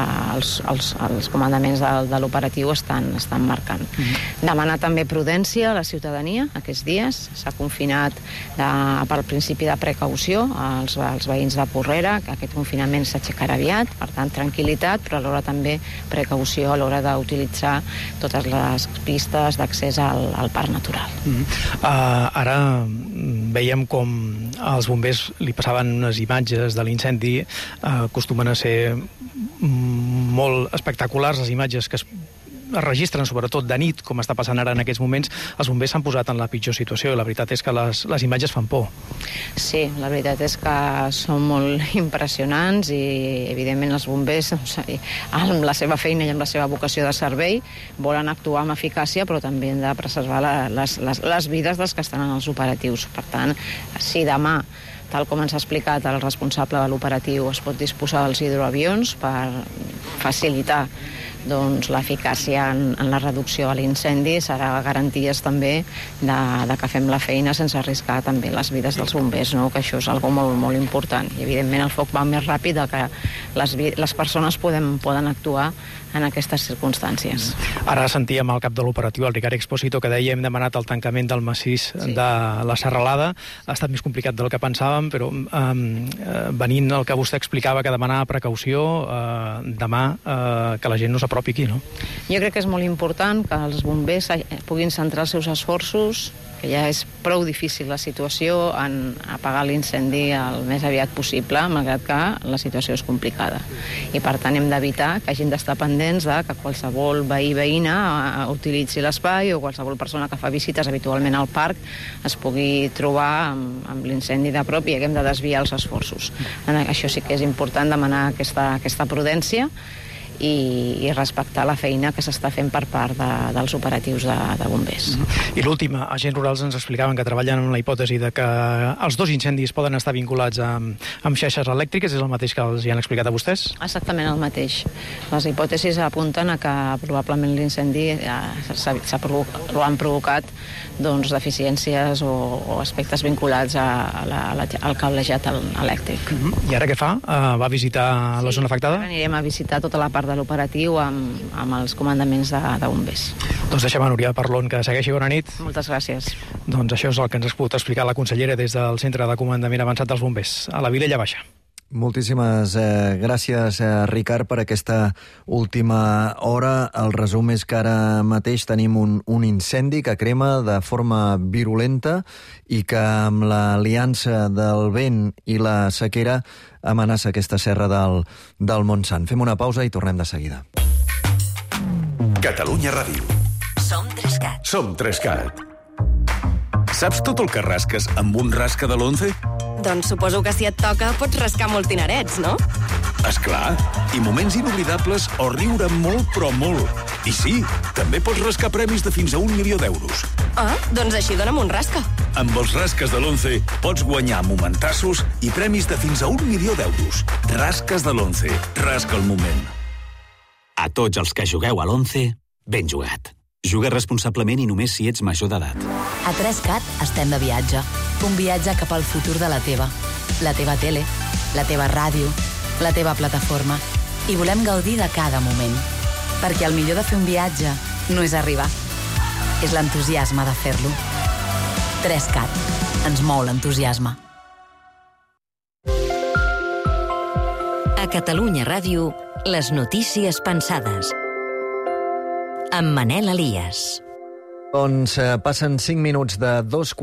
els comandaments de l'operatiu estan marcant. Demanar també prudència a la ciutadania aquests dies. S'ha confinat pel principi de precaució als veïns de Porrera, que aquest confinament s'aixecarà aviat, per tant, tranquil·litat, però alhora també precaució a l'hora d'utilitzar totes les pistes d'accés al parc natural. Ara veiem com als bombers li passaven unes imatges de l'incendi, acostumen a ser molt espectaculars les imatges que es registren, sobretot de nit, com està passant ara en aquests moments. Els bombers s'han posat en la pitjor situació i la veritat és que les imatges fan por. Sí, la veritat és que són molt impressionants i, evidentment, els bombers, amb la seva feina i amb la seva vocació de servei, volen actuar amb eficàcia, però també han de preservar les vides dels que estan en els operatius. Per tant, si demà, tal com ens ha explicat el responsable de l'operatiu, es pot disposar dels hidroavions per facilitar l'eficàcia en la reducció de l'incendi, serà garanties també que fem la feina sense arriscar també les vides dels bombers, que això és una cosa molt, molt important. I, evidentment, el foc va més ràpid que les persones poden actuar en aquestes circumstàncies. Ara sentíem el cap de l'operatiu, el Ricard Expósito, que deia hem demanat el tancament del massís de la Serralada. Ha estat més complicat del que pensàvem, però venint el que vostè explicava, que demanar precaució, demà que la gent no s'apropi aquí, no? Jo crec que és molt important que els bombers puguin centrar els seus esforços, que ja és prou difícil la situació, en apagar l'incendi el més aviat possible, malgrat que la situació és complicada. I, per tant, hem d'evitar que hagin d'estar pendents que qualsevol veïna utilitzi l'espai o qualsevol persona que fa visites habitualment al parc es pugui trobar amb l'incendi de prop i haguem de desviar els esforços. Això sí que és important, demanar aquesta prudència i respectar la feina que s'està fent per part dels operatius de bombers. I l'última, agents rurals ens explicaven que treballen amb la hipòtesi de que els dos incendis poden estar vinculats amb xarxes elèctriques. És el mateix que els hi han explicat a vostès? Exactament el mateix. Les hipòtesis apunten a que probablement l'incendi lo han provocat deficiències o aspectes vinculats al cablejat elèctric. I ara què fa? Va visitar la zona afectada? Ara anirem a visitar tota la part de l'operatiu amb els comandaments de bombers. Doncs deixem a Núria Parlon que segueixi. Bona nit. Moltes gràcies. Doncs això és el que ens ha pogut explicar la consellera des del Centre de Comandament Avançat dels Bombers, a la Vilella Baixa. Moltíssimes gràcies, Ricard, per aquesta última hora. El resum és que ara mateix tenim un incendi que crema de forma virulenta i que amb l'aliança del vent i la sequera amenaça aquesta serra del Montsant. Fem una pausa i tornem de seguida. Catalunya Ràdio. Som 3CAT. Som 3CAT. Saps tot el que rasques amb un rasca de l'11? Doncs suposo que si et toca pots rascar molts dinerets, no? Esclar, i moments inoblidables o riure molt, però molt. I sí, també pots rascar premis de fins a 1 milió d'euros. Ah, doncs així dona'm un rasca. Amb els rasques de l'11 pots guanyar momentassos i premis de fins a 1 milió d'euros. Rasques de l'11. Rasca el moment. A tots els que jugueu a l'11, ben jugat. Juga responsablement i només si ets major d'edat. A 3CAT estem de viatge. Un viatge cap al futur de la teva tele, la teva ràdio, la teva plataforma. I volem gaudir de cada moment. Perquè el millor de fer un viatge no és arribar. És l'entusiasme de fer-lo. 3CAT. Ens mou l'entusiasme. A Catalunya Ràdio, les notícies pensades. Amb Manel Elias. Doncs passen 5 minuts de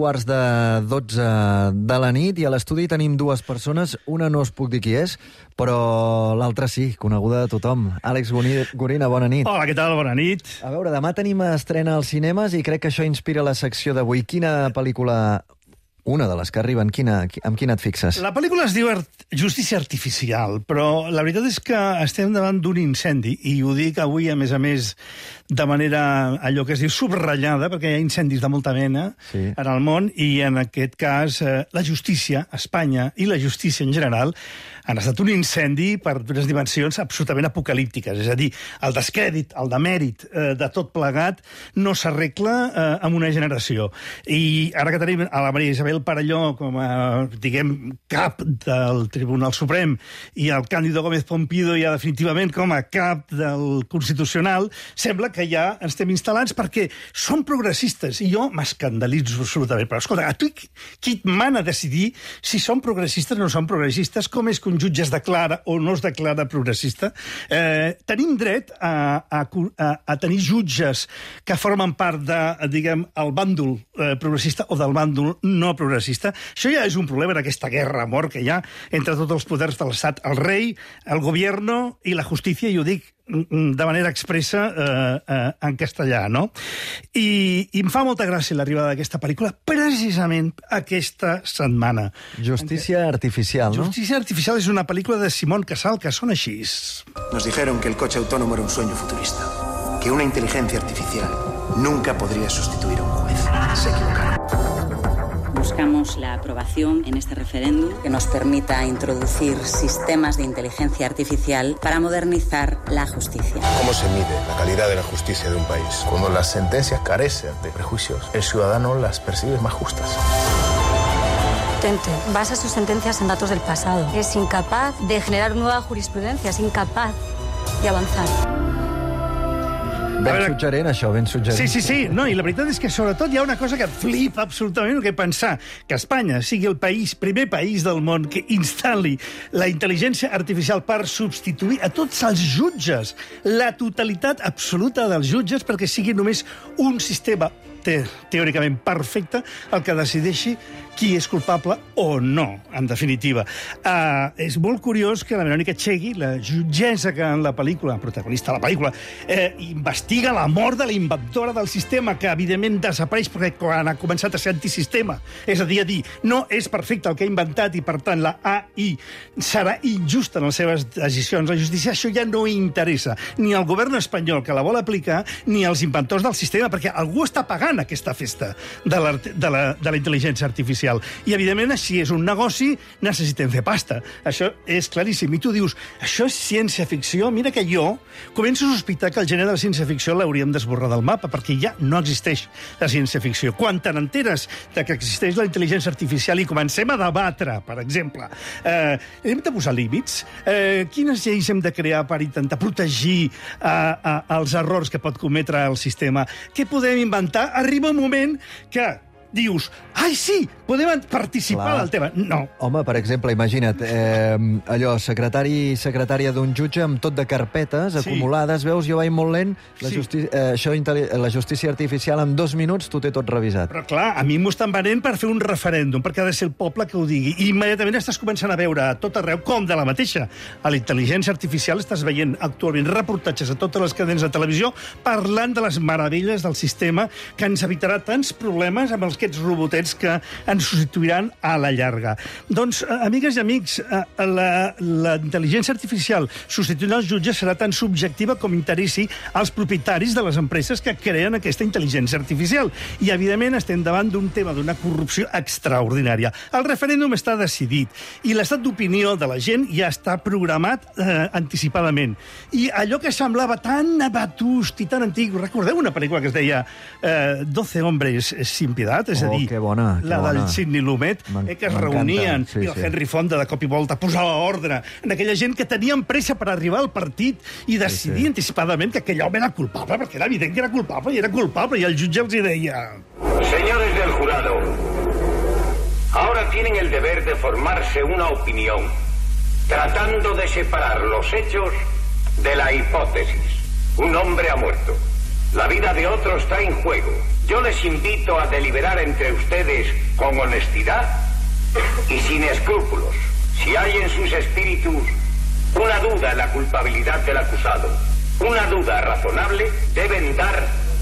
2:45 de la nit i a l'estudi tenim dues persones. Una no us puc dir qui és, però l'altra sí, coneguda de tothom. Àlex Gorina, bona nit. Hola, què tal? Bona nit. A veure, demà tenim estrena als cinemes i crec que això inspira la secció d'avui. Quina pel·lícula... Una de les que arriben, amb quina et fixes? La pel·lícula es diu Justícia Artificial, però la veritat és que estem davant d'un incendi, i ho dic avui, a més, de manera, allò que es diu, subratllada, perquè hi ha incendis de molta mena en el món, i en aquest cas la justícia, Espanya i la justícia en general, han estat un incendi per unes dimensions absolutament apocalíptiques. És a dir, el descrèdit, el demèrit de tot plegat no s'arregla en una generació. I ara que tenim a la Maria Isabel Parelló com a, diguem, cap del Tribunal Suprem i el Cándido Gómez Pompido ja definitivament com a cap del Constitucional, sembla que ja ens estem instal·lats perquè són progressistes i jo m'escandalitzo absolutament. Però escolta, a tu qui et mana decidir si són progressistes o no són progressistes, com és que un jutge es declara o no es declara progressista? Tenim dret a tenir jutges que formen part de, diguem, el bàndol progressista o del bàndol no progressista. Això ja és un problema en aquesta guerra a mort que hi ha entre tots els poders de l'Estat, el rei, el gobierno i la justícia, i ho dic de manera expressa en castellà, no? I em fa molta gràcia l'arribada d'aquesta pel·lícula precisament aquesta setmana. Justícia Artificial, ¿no? Justícia Artificial és una pel·lícula de Simón Casal que sona així. Nos dijeron que el coche autónomo era un sueño futurista, que una inteligencia artificial nunca podría sustituir a un juez. Se equivocaron. Buscamos la aprobación en este referéndum que nos permita introducir sistemas de inteligencia artificial para modernizar la justicia. ¿Cómo se mide la calidad de la justicia de un país? Cuando las sentencias carecen de prejuicios, el ciudadano las percibe más justas. Tente basa sus sentencias en datos del pasado. Es incapaz de generar nueva jurisprudencia, es incapaz de avanzar. Ben suggerent, això, ben suggerent. Sí. No, i la veritat és que, sobretot, hi ha una cosa que et flipa absolutament, que pensar que Espanya sigui el primer país del món que instal·li la intel·ligència artificial per substituir a tots els jutges, la totalitat absoluta dels jutges, perquè sigui només un sistema teòricament perfecte el que decideixi qui és culpable o no, en definitiva. És molt curiós que la Verònica Chegui, la jutgessa que en la pel·lícula, protagonista de la pel·lícula, investiga la mort de la inventora del sistema, que evidentment desapareix perquè quan ha començat a ser antisistema. És a dir, no és perfecte el que ha inventat i, per tant, la AI serà injusta en les seves decisions. La justícia això ja no interessa ni al govern espanyol que la vol aplicar ni als inventors del sistema, perquè algú està pagant aquesta festa de la intel·ligència artificial. I, evidentment, si és un negoci, necessitem fer pasta. Això és claríssim. I tu dius, això és ciència-ficció? Mira que jo començo a sospitar que el gènere de la ciència-ficció l'hauríem d'esborrar del mapa, perquè ja no existeix la ciència-ficció. Quan te n'enteres que existeix la intel·ligència artificial i comencem a debatre, per exemple, hem de posar límits? Quines lleis hem de crear per intentar protegir els errors que pot cometre el sistema? Què podem inventar? Arriba un moment que dius, ai, sí, podem participar del tema. No. Home, per exemple, imagina't, allò, secretària d'un jutge amb tot de carpetes acumulades, veus, jo vaig molt lent, la justícia artificial en 2 minuts t'ho té tot revisat. Però clar, a mi m'ho estan venent per fer un referèndum, perquè ha de ser el poble que ho digui. I immediatament estàs començant a veure a tot arreu com de la mateixa. A la intel·ligència artificial estàs veient actualment reportatges a totes les cadenes de televisió parlant de les meravelles del sistema que ens evitarà tants problemes amb aquests robotets que ens substituiran a la llarga. Doncs, amigues i amics, la intel·ligència artificial substituint els jutges serà tan subjectiva com interessi als propietaris de les empreses que creen aquesta intel·ligència artificial. I, evidentment, estem davant d'un tema d'una corrupció extraordinària. El referèndum està decidit i l'estat d'opinió de la gent ja està programat anticipadament. I allò que semblava tan abatust i tan antic, recordeu una pel·lícula que es deia 12 hombres sin piedad? És a dir, la del Sidney Lumet, que es reunien, i el Henry Fonda de cop i volta posava ordre en aquella gent que tenien pressa per arribar al partit i decidir anticipadament que aquell home era culpable, perquè era evident que era culpable, i el jutge els hi deia... Señores del jurado, ahora tienen el deber de formarse una opinión, tratando de separar los hechos de la hipótesis. Un hombre ha muerto. La vida de otro está en juego. Yo les invito a deliberar entre ustedes con honestidad y sin escrúpulos. Si hay en sus espíritus una duda en la culpabilidad del acusado, una duda razonable, deben dar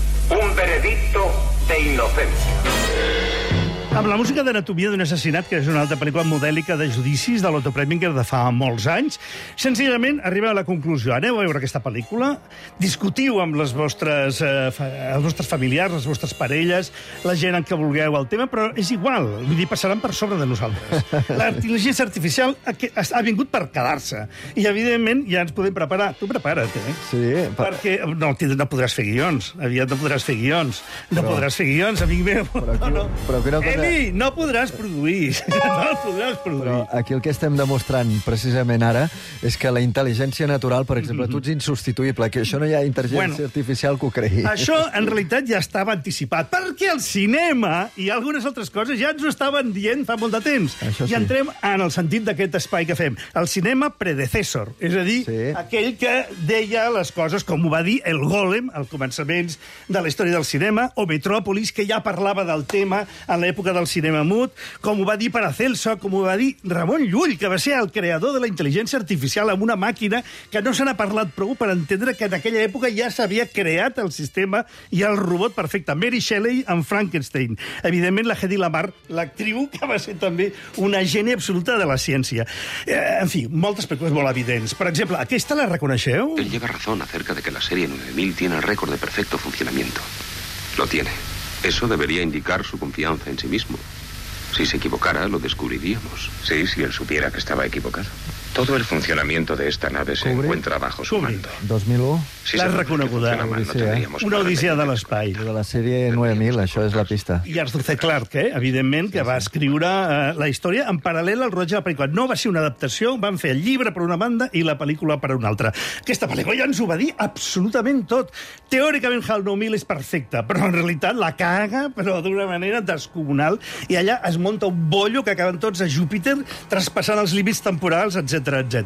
un veredicto de inocencia. Amb la música d'Anatomia d'un assassinat, que és una altra pel·lícula modèlica de judicis de l'Otto Preminger de fa molts anys, senzillament arribem a la conclusió. Aneu a veure aquesta pel·lícula, discutiu amb els vostres familiars, les vostres parelles, la gent en què vulgueu el tema, però és igual, vull dir, passaran per sobre de nosaltres. La intel·ligència artificial ha vingut per quedar-se. I, evidentment, ja ens podem preparar. Tu prepara't, Sí. Perquè no podràs fer guions. Aviat no podràs fer guions. No podràs fer guions, amic meu. Però una cosa... No podràs produir. No podràs produir. Però aquí el que estem demostrant precisament ara és que la intel·ligència natural, per exemple, tu ets insubstituïble, que això no hi ha intel·ligència artificial que ho creï. Això, en realitat, ja estava anticipat, perquè el cinema i algunes altres coses ja ens ho estaven dient fa molt de temps. I entrem en el sentit d'aquest espai que fem. El cinema predecessor, és a dir, aquell que deia les coses, com ho va dir el Golem, als començaments de la història del cinema, o Metròpolis, que ja parlava del tema en l'època del cinema mut, com ho va dir Paracelso, com ho va dir Ramon Llull, que va ser el creador de la intel·ligència artificial amb una màquina que no se n'ha parlat prou per entendre que en aquella època ja s'havia creat el sistema i el robot perfecte. Mary Shelley amb Frankenstein. Evidentment, la Hedy Lamarr, l'actriu, que va ser també una geni absoluta de la ciència. En fi, moltes pel·lícules molt evidents. Per exemple, aquesta la reconeixeu? Él lleva razón acerca de que la serie 9000 tiene el récord de perfecto funcionamiento. Lo tiene. Eso debería indicar su confianza en sí mismo. Si se equivocara, lo descubriríamos. Sí, si él supiera que estaba equivocado. Todo el funcionamiento de esta nave se encuentra bajo su mando. 2001? Si la reconeguda. Una odissea de l'espai. De la sèrie 9000, això és la pista. I Arthur C. Clarke, evidentment, que va escriure la història en paral·lel al rodatge de la pel·lícula. No va ser una adaptació, van fer el llibre per una banda i la pel·lícula per una altra. Aquesta pel·lícula ja ens ho va dir absolutament tot. Teòricament, HAL 9000 és perfecta, però en realitat la caga, però d'una manera descomunal, i allà es munta un bollo que acaben tots a Júpiter, traspassant els límits temporals, etc.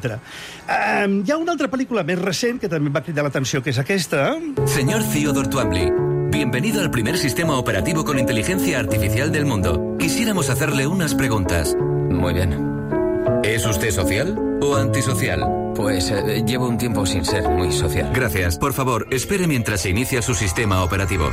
Hi ha una altra pel·lícula més recent que també va cridar l'atenció, que és aquesta. Señor Theodore Twombly, bienvenido al primer sistema operativo con inteligencia artificial del mundo. Quisiéramos hacerle unas preguntas. Muy bien. ¿Es usted social o antisocial? Pues llevo un tiempo sin ser muy social. Gracias. Por favor, espere mientras se inicia su sistema operativo.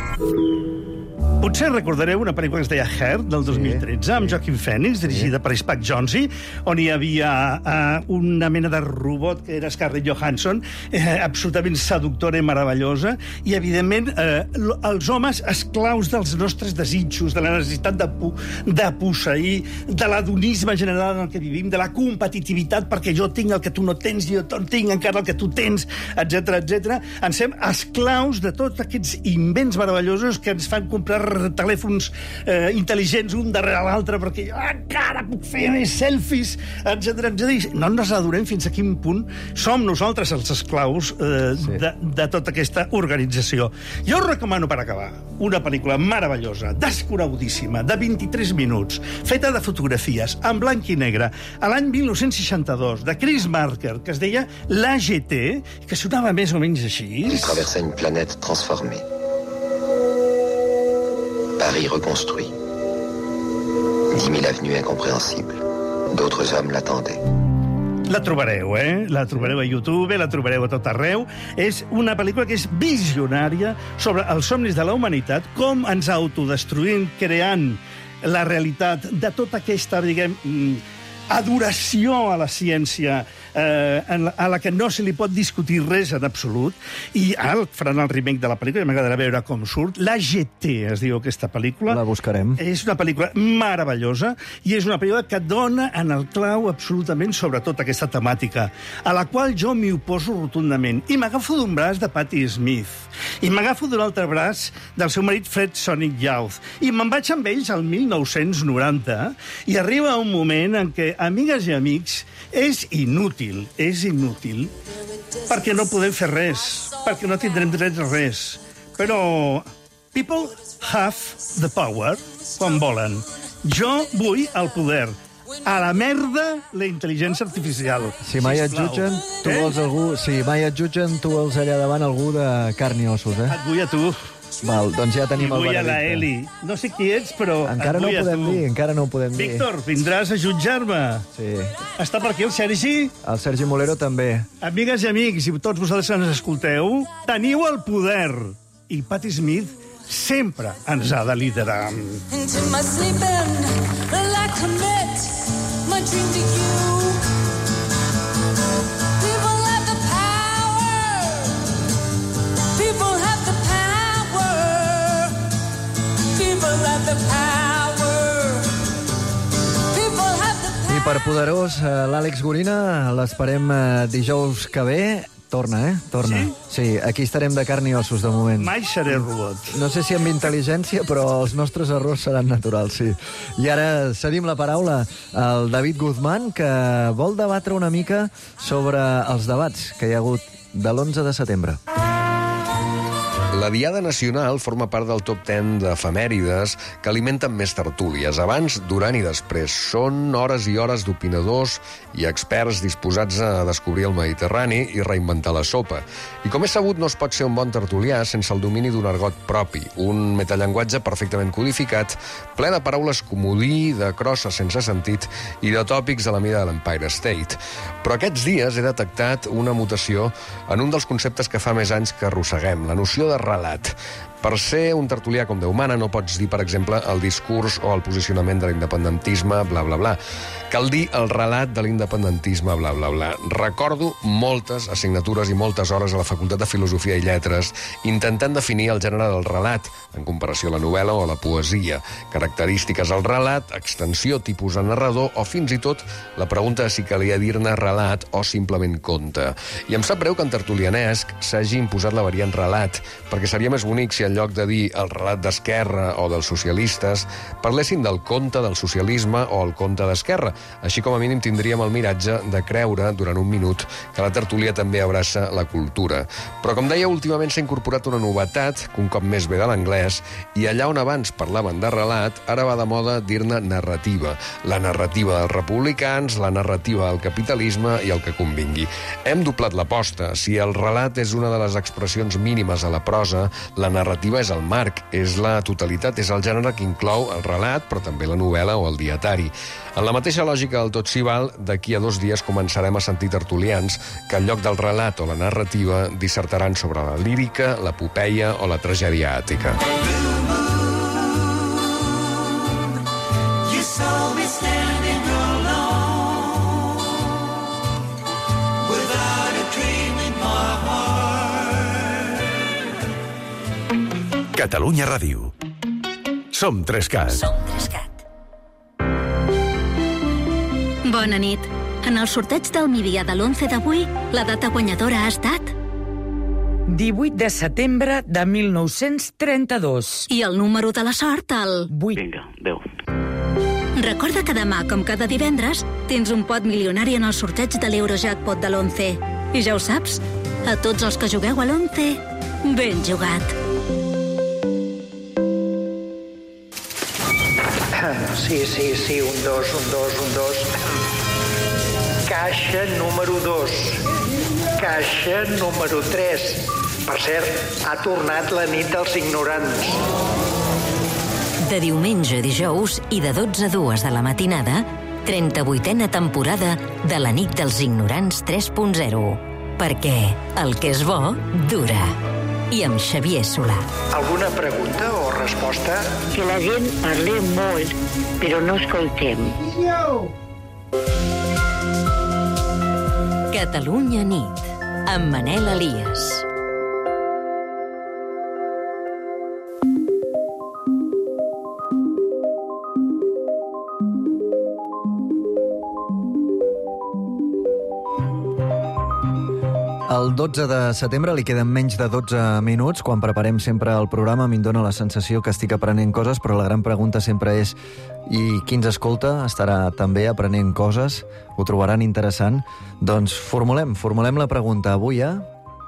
Potser recordareu una pel·lícula que es deia Her, del 2013, amb Joaquin Phoenix, dirigida per Spike Jonze, on hi havia una mena de robot que era Scarlett Johansson, absolutament seductora i meravellosa, i, evidentment, els homes esclaus dels nostres desitjos, de la necessitat de posseir, de l'adonisme general en el que vivim, de la competitivitat, perquè jo tinc el que tu no tens, jo tinc encara el que tu tens, etc. Ens fem esclaus de tots aquests invents meravellosos que ens fan comprar telèfons intel·ligents un darrere l'altre, perquè encara puc fer més selfies, etc. No ens adonem fins a quin punt som nosaltres els esclaus de tota aquesta organització. Jo us recomano, per acabar, una pel·lícula meravellosa, desconegutíssima, de 23 minuts, feta de fotografies, en blanc i negre, a l'any 1962, de Chris Marker, que es deia l'AGT, que sonava més o menys així. Il traversait une planète transformée. Paris reconstruit. 10 000 avenues incompréhensibles. D'autres hommes l'attendaient. La trobareu, La trobareu a YouTube, la trobareu a tot arreu. És una pel·lícula que és visionària sobre els somnis de la humanitat, com ens autodestruïm, creant la realitat de tota aquesta, diguem, adoració a la ciència, a la que no se li pot discutir res en absolut, i ara faran el remake de la pel·lícula, i m'agradarà veure com surt. L'AGT es diu aquesta pel·lícula. La buscarem. És una pel·lícula meravellosa, i és una pel·lícula que dona en el clau absolutament sobre tota aquesta temàtica, a la qual jo m'hi oposo rotundament. I m'agafo d'un braç de Patti Smith, i m'agafo d'un altre braç del seu marit Fred Sonic Youth, i me'n vaig amb ells al 1990, i arriba un moment en què, amigues i amics, és inútil, perquè no podem fer res, perquè no tindrem dret a res. Però people have the power quan volen. Jo vull el poder. A la merda la intel·ligència artificial. Si mai et jutgen, tu vols algú... Si mai et jutgen, tu vols allà davant algú de carn i ossos, Et vull a tu. Val, doncs ja tenim el veredicte. I vull a la Eli. No sé qui ets, però encara no ho podem dir, Víctor, vindràs a jutjar-me. Sí. Està per aquí el Sergi? El Sergi Molero també. Amigues i amics, i tots vosaltres que ens escolteu, teniu el poder. I Patti Smith sempre ens ha de liderar. Into my sleeping, I commit my dream to you. People have the power. People have the power. People have the power. People have the power. I per poderós, l'Àlex Gorina l'esperem dijous que ve. Torna, Torna. Sí, aquí estarem de carn i ossos, de moment. Mai seré robot. No sé si amb intel·ligència, però els nostres errors seran naturals, sí. I ara cedim la paraula al David Guzmán, que vol debatre una mica sobre els debats que hi ha hagut de l'11 de setembre. La Diada Nacional forma part del top 10 d'efemèrides que alimenten més tertúlies, abans, durant i després. Són hores i hores d'opinadors i experts disposats a descobrir el Mediterrani i reinventar la sopa. I com és sabut, no es pot ser un bon tertulià sense el domini d'un argot propi, un metallenguatge perfectament codificat, ple de paraules comodí, de crosses sense sentit i de tòpics a la mida de l'Empire State. Però aquests dies he detectat una mutació en un dels conceptes que fa més anys que arrosseguem, la noció de relat. Per ser un tertulià com Déu mana no pots dir, per exemple, el discurs o el posicionament de l'independentisme, bla, bla, bla. Cal dir el relat de l'independentisme, bla, bla, bla. Recordo moltes assignatures i moltes hores a la Facultat de Filosofia i Lletres intentant definir el gènere del relat, en comparació a la novel·la o a la poesia. Característiques al relat, extensió, tipus de narrador o fins i tot la pregunta de si calia dir-ne relat o simplement conte. I em sap greu que en tertulianesc s'hagi imposat la variant relat, perquè seria més bonic si en lloc de dir el relat d'Esquerra o dels socialistes, parlessin del conte del socialisme o el conte d'Esquerra. Així com a mínim tindríem el miratge de creure durant un minut que la tertúlia també abraça la cultura. Però com deia, últimament s'ha incorporat una novetat, que un cop més ve de l'anglès, i allà on abans parlaven de relat, ara va de moda dir-ne narrativa. La narrativa dels republicans, la narrativa del capitalisme i el que convingui. Hem doblat l'aposta. Si el relat és una de les expressions mínimes a la prosa, la narrativa és el marc, és la totalitat, és el gènere que inclou el relat, però també la novel·la o el dietari. En la mateixa lògica del tot s'hi val, d'aquí a 2 dies començarem a sentir tertulians que en lloc del relat o la narrativa dissertaran sobre la lírica, l'epopeia o la tragèdia àtica. Catalunya Ràdio. Som 3CAT. Bona nit. En el sorteig del Midia de l'11 d'avui, la data guanyadora ha estat 18 de setembre de 1932. I el número de la sort, el... 8. Vinga, 10. Recorda que demà, com cada divendres, tens un pot milionari en el sorteig de l'Eurojackpot de l'11. I ja ho saps, a tots els que jugueu a l'11, ben jugat. Sí, un dos. Caixa número 2. Caixa número 3. Per cert, ha tornat la nit dels ignorants. De diumenge a dijous i de 12 a 2 de la matinada, 38a temporada de la nit dels ignorants 3.0. Perquè el que és bo, dura. I amb Xavier Solà. Alguna pregunta o resposta? Que la gent parle molt, però no escoltem. Catalunya nit, amb Manel Elias. El 12 de setembre li queden menys de 12 minuts. Quan preparem sempre el programa, a mi em dóna la sensació que estic aprenent coses, però la gran pregunta sempre és: i qui ens escolta estarà també aprenent coses? Ho trobaran interessant? Doncs formulem la pregunta avui a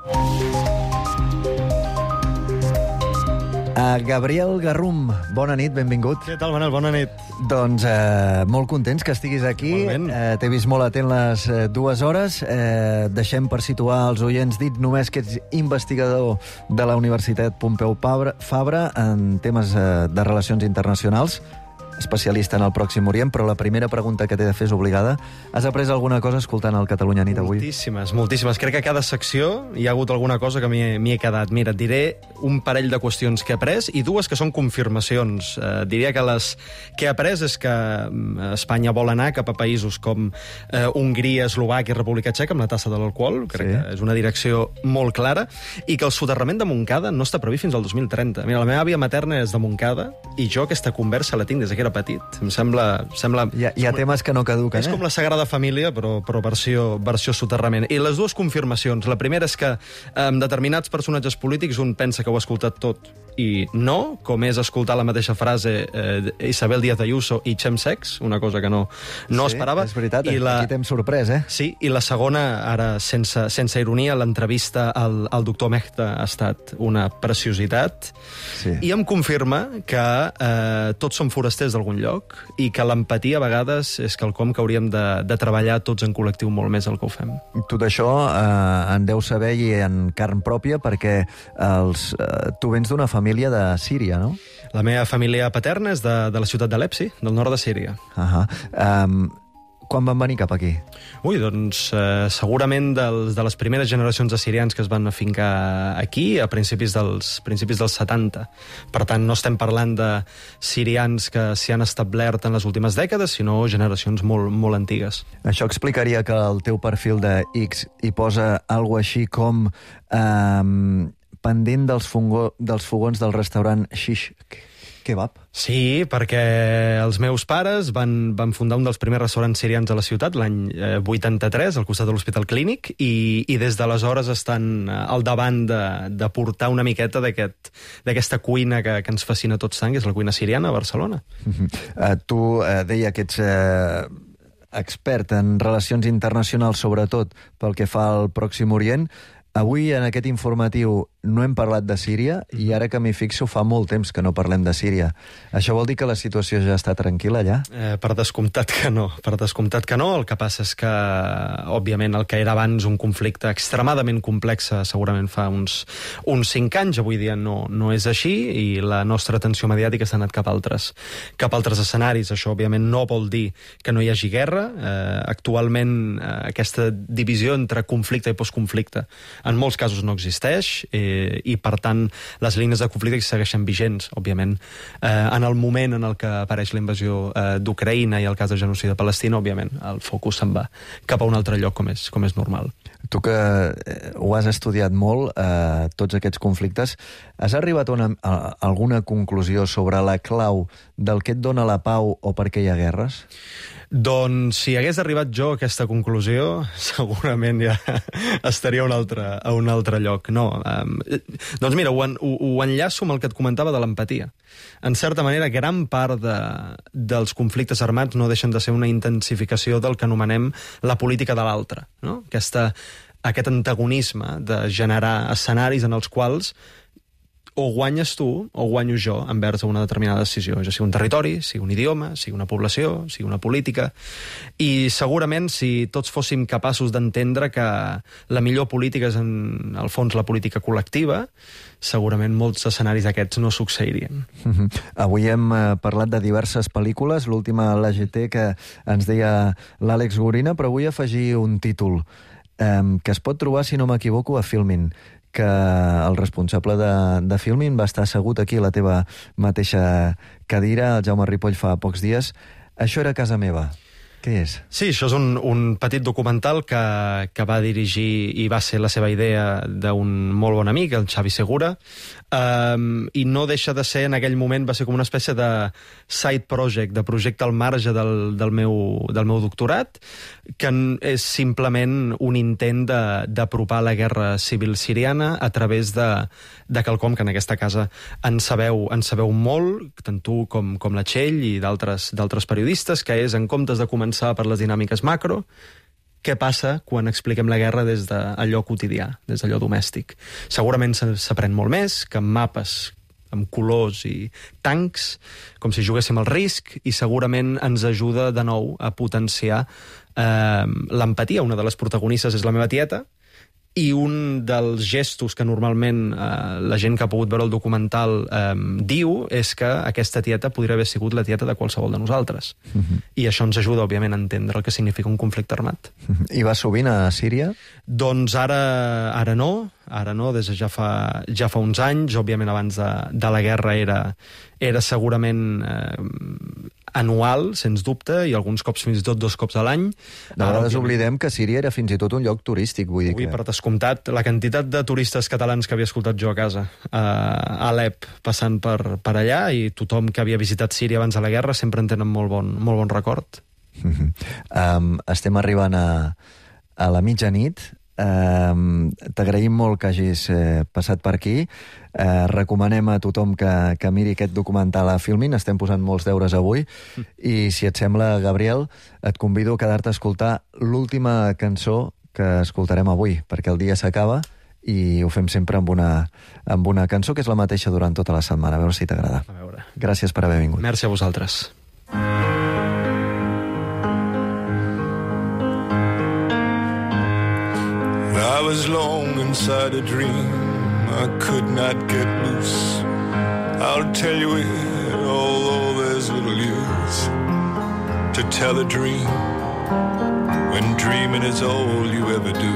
Gabriel Garrum. Bona nit, benvingut. Què tal, Manel? Bona nit. Doncs molt contents que estiguis aquí. T'he vist molt atent les 2 hores. Deixem per situar els oients dit només que ets investigador de la Universitat Pompeu Fabra en temes de relacions internacionals, especialista en el Pròxim Orient, però la primera pregunta que t'he de fer és obligada. Has après alguna cosa escoltant el Catalunya Nit avui? Moltíssimes. Crec que a cada secció hi ha hagut alguna cosa que m'hi he quedat. Mira, et diré un parell de qüestions que he après i 2 que són confirmacions. Diria que les que he après és que Espanya vol anar cap a països com Hongria, Eslovàquia i República Txeca amb la tassa de l'alcohol. Crec que és una direcció molt clara. I que el soterrament de Montcada no està previst fins al 2030. Mira, la meva àvia materna és de Montcada i jo aquesta conversa la tinc des que era petit. Em sembla... Hi ha temes que no caduquen, És com la Sagrada Família, però versió soterrament. I les 2 confirmacions. La primera és que amb determinats personatges polítics un pensa que ho ha escoltat tot i no, com és escoltar la mateixa frase Isabel Díaz Ayuso i Chemsex, una cosa que no esperava. És veritat, aquí t'hem sorprès, Sí, i la segona, ara sense ironia, l'entrevista al doctor Mehta ha estat una preciositat i em confirma que tots som forasters d'algun lloc i que l'empatia a vegades és quelcom que hauríem de treballar tots en col·lectiu molt més el que ho fem. Tot això en deu saber i en carn pròpia perquè tu vens d'una família de Síria, no? La meva família paterna és de la ciutat d'Alep, sí, del nord de Síria. Quan van venir cap aquí? Doncs segurament de les primeres generacions de sirians que es van afincar aquí a principis dels 70. Per tant, no estem parlant de sirians que s'hi han establert en les últimes dècades, sinó generacions molt, molt antigues. Això explicaria que el teu perfil de X hi posa alguna així com pendent dels fogons del restaurant Shish Kebab? Sí, perquè els meus pares van fundar un dels primers restaurants sirians a la ciutat l'any 83, al costat de l'Hospital Clínic, i des d'aleshores estan al davant de portar una miqueta d'aquesta cuina que ens fascina a tots tant, que és la cuina siriana a Barcelona. Tu deia que ets expert en relacions internacionals, sobretot pel que fa al Pròxim Orient. Avui, en aquest informatiu, no hem parlat de Síria i ara que m'hi fixo fa molt temps que no parlem de Síria. Això vol dir que la situació ja està tranquil·la allà? Per descomptat que no. El que passa és que, òbviament, el que era abans un conflicte extremadament complex, segurament fa uns 5 anys, avui dia no és així, i la nostra atenció mediàtica s'ha anat cap a altres escenaris. Això, òbviament, no vol dir que no hi hagi guerra. Actualment, aquesta divisió entre conflicte i postconflicte en molts casos no existeix, i per tant les línies de conflicte segueixen vigents, òbviament. En el moment en el que apareix la invasió d'Ucraïna i el cas de genocidi de Palestina, òbviament, el focus se'n va cap a un altre lloc, com és normal. Tu que ho has estudiat molt, tots aquests conflictes, has arribat a alguna conclusió sobre la clau del que et dona la pau o per què hi ha guerres? Doncs si hagués arribat jo a aquesta conclusió, segurament ja estaria a un altre lloc. No, doncs mira, ho enllaço amb el que et comentava de l'empatia. En certa manera, gran part dels conflictes armats no deixen de ser una intensificació del que anomenem la política de l'altre, no? Aquest antagonisme de generar escenaris en els quals o guanyes tu o guanyo jo envers una determinada decisió, ja sigui un territori, sigui un idioma, sigui una població, sigui una política. I segurament si tots fóssim capaços d'entendre que la millor política és en el fons la política col·lectiva, segurament molts escenaris d'aquests no succeirien. Avui hem parlat de diverses pel·lícules, l'última l'AGT que ens deia l'Àlex Gorina, però vull afegir un títol que es pot trobar, si no m'equivoco, a Filmin, que el responsable de Filmin va estar assegut aquí a la teva mateixa cadira, el Jaume Ripoll, fa pocs dies. Això era casa meva. Què és? Sí, això és un petit documental que va dirigir i va ser la seva idea d'un molt bon amic, el Xavi Segura, i no deixa de ser, en aquell moment, va ser com una espècie de side project, de projecte al marge del meu doctorat, que és simplement un intent d'apropar la guerra civil siriana a través de quelcom que en aquesta casa en sabeu molt, tant tu com la Txell i d'altres periodistes, que és, en comptes de començar per les dinàmiques macro, què passa quan expliquem la guerra des d'allò quotidià, des d'allò domèstic. Segurament s'aprèn molt més que amb mapes, amb colors i tancs, com si juguéssim al risc, i segurament ens ajuda de nou a potenciar l'empatia. Una de les protagonistes és la meva tieta, i un dels gestos que normalment la gent que ha pogut veure el documental diu és que aquesta tieta podria haver sigut la tieta de qualsevol de nosaltres. I això ens ajuda, òbviament, a entendre el que significa un conflicte armat. I va sovint a Síria? Doncs ara no, des de ja fa uns anys. Òbviament, abans de la guerra era segurament anual, sens dubte, i alguns cops fins i tot 2 cops a l'any. De vegades oblidem que Síria era fins i tot un lloc turístic, vull dir que... Per descomptat, la quantitat de turistes catalans que havia escoltat jo a casa, a Alep, passant per allà, i tothom que havia visitat Síria abans de la guerra sempre en tenen molt bon record. Estem arribant a la mitjanit. T'agraïm molt que hagis passat per aquí. Recomanem a tothom que miri aquest documental a Filmin. Estem posant molts deures avui. I si et sembla, Gabriel, et convido a quedar-te a escoltar l'última cançó que escoltarem avui, perquè el dia s'acaba i ho fem sempre amb una cançó que és la mateixa durant tota la setmana. A veure si t'agrada. Gràcies per haver vingut. Merci a vosaltres. I was long inside a dream I could not get loose. I'll tell you it, although there's little use to tell a dream when dreaming is all you ever do.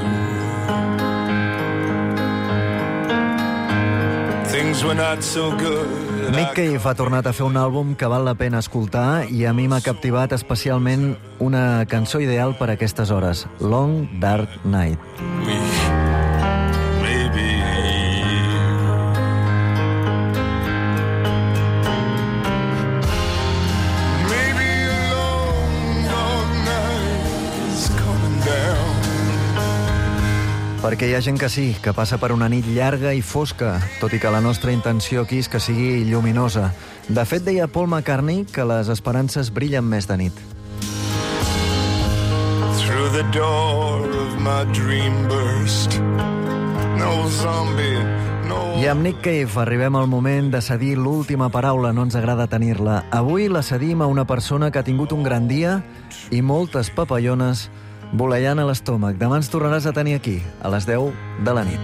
Things were not so good. Nick Cave ha tornat a fer un àlbum que val la pena escoltar i a mi m'ha captivat especialment una cançó ideal per a aquestes hores, Long Dark Night. Perquè hi ha gent que sí, que passa per una nit llarga i fosca, tot i que la nostra intenció aquí és que sigui lluminosa. De fet, deia Paul McCartney que les esperances brillen més de nit. Through the door of my dream burst. No zombie, no... I amb Nick Cave arribem al moment de cedir l'última paraula, no ens agrada tenir-la. Avui la cedim a una persona que ha tingut un gran dia i moltes papallones voleiant a l'estómac. Demà ens tornaràs a tenir aquí, a les 10 de la nit.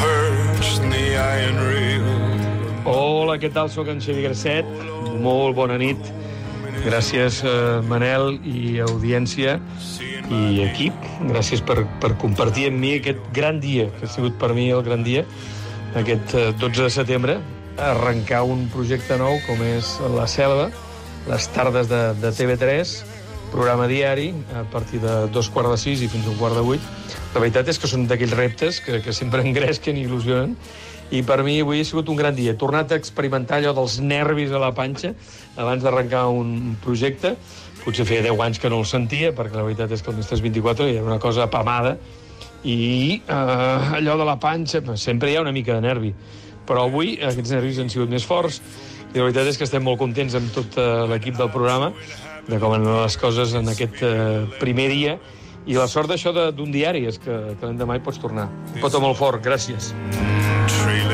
Hola, què tal? Soc en Xavi Grasset. Molt bona nit. Gràcies, Manel i audiència i equip. Gràcies per compartir amb mi aquest gran dia, que ha sigut per mi el gran dia, aquest 12 de setembre, arrencar un projecte nou com és La Selva, les tardes de TV3, programa diari, a partir de 2:45 i fins a 7:45. La veritat és que són d'aquells reptes que sempre engresquen i il·lusionen, i per mi avui ha sigut un gran dia. He tornat a experimentar allò dels nervis a la panxa abans d'arrencar un projecte, Potser feia 10 anys que no el sentia, perquè la veritat és que el Mestres 24 hi ha una cosa apamada, i allò de la panxa, sempre hi ha una mica de nervi. Però avui aquests nervis han sigut més forts, i la veritat és que estem molt contents amb tot l'equip del programa, de com han anat les coses en aquest primer dia, i la sort d'això d'un diari és que l'endemà hi pots tornar. Un petó molt fort, gràcies.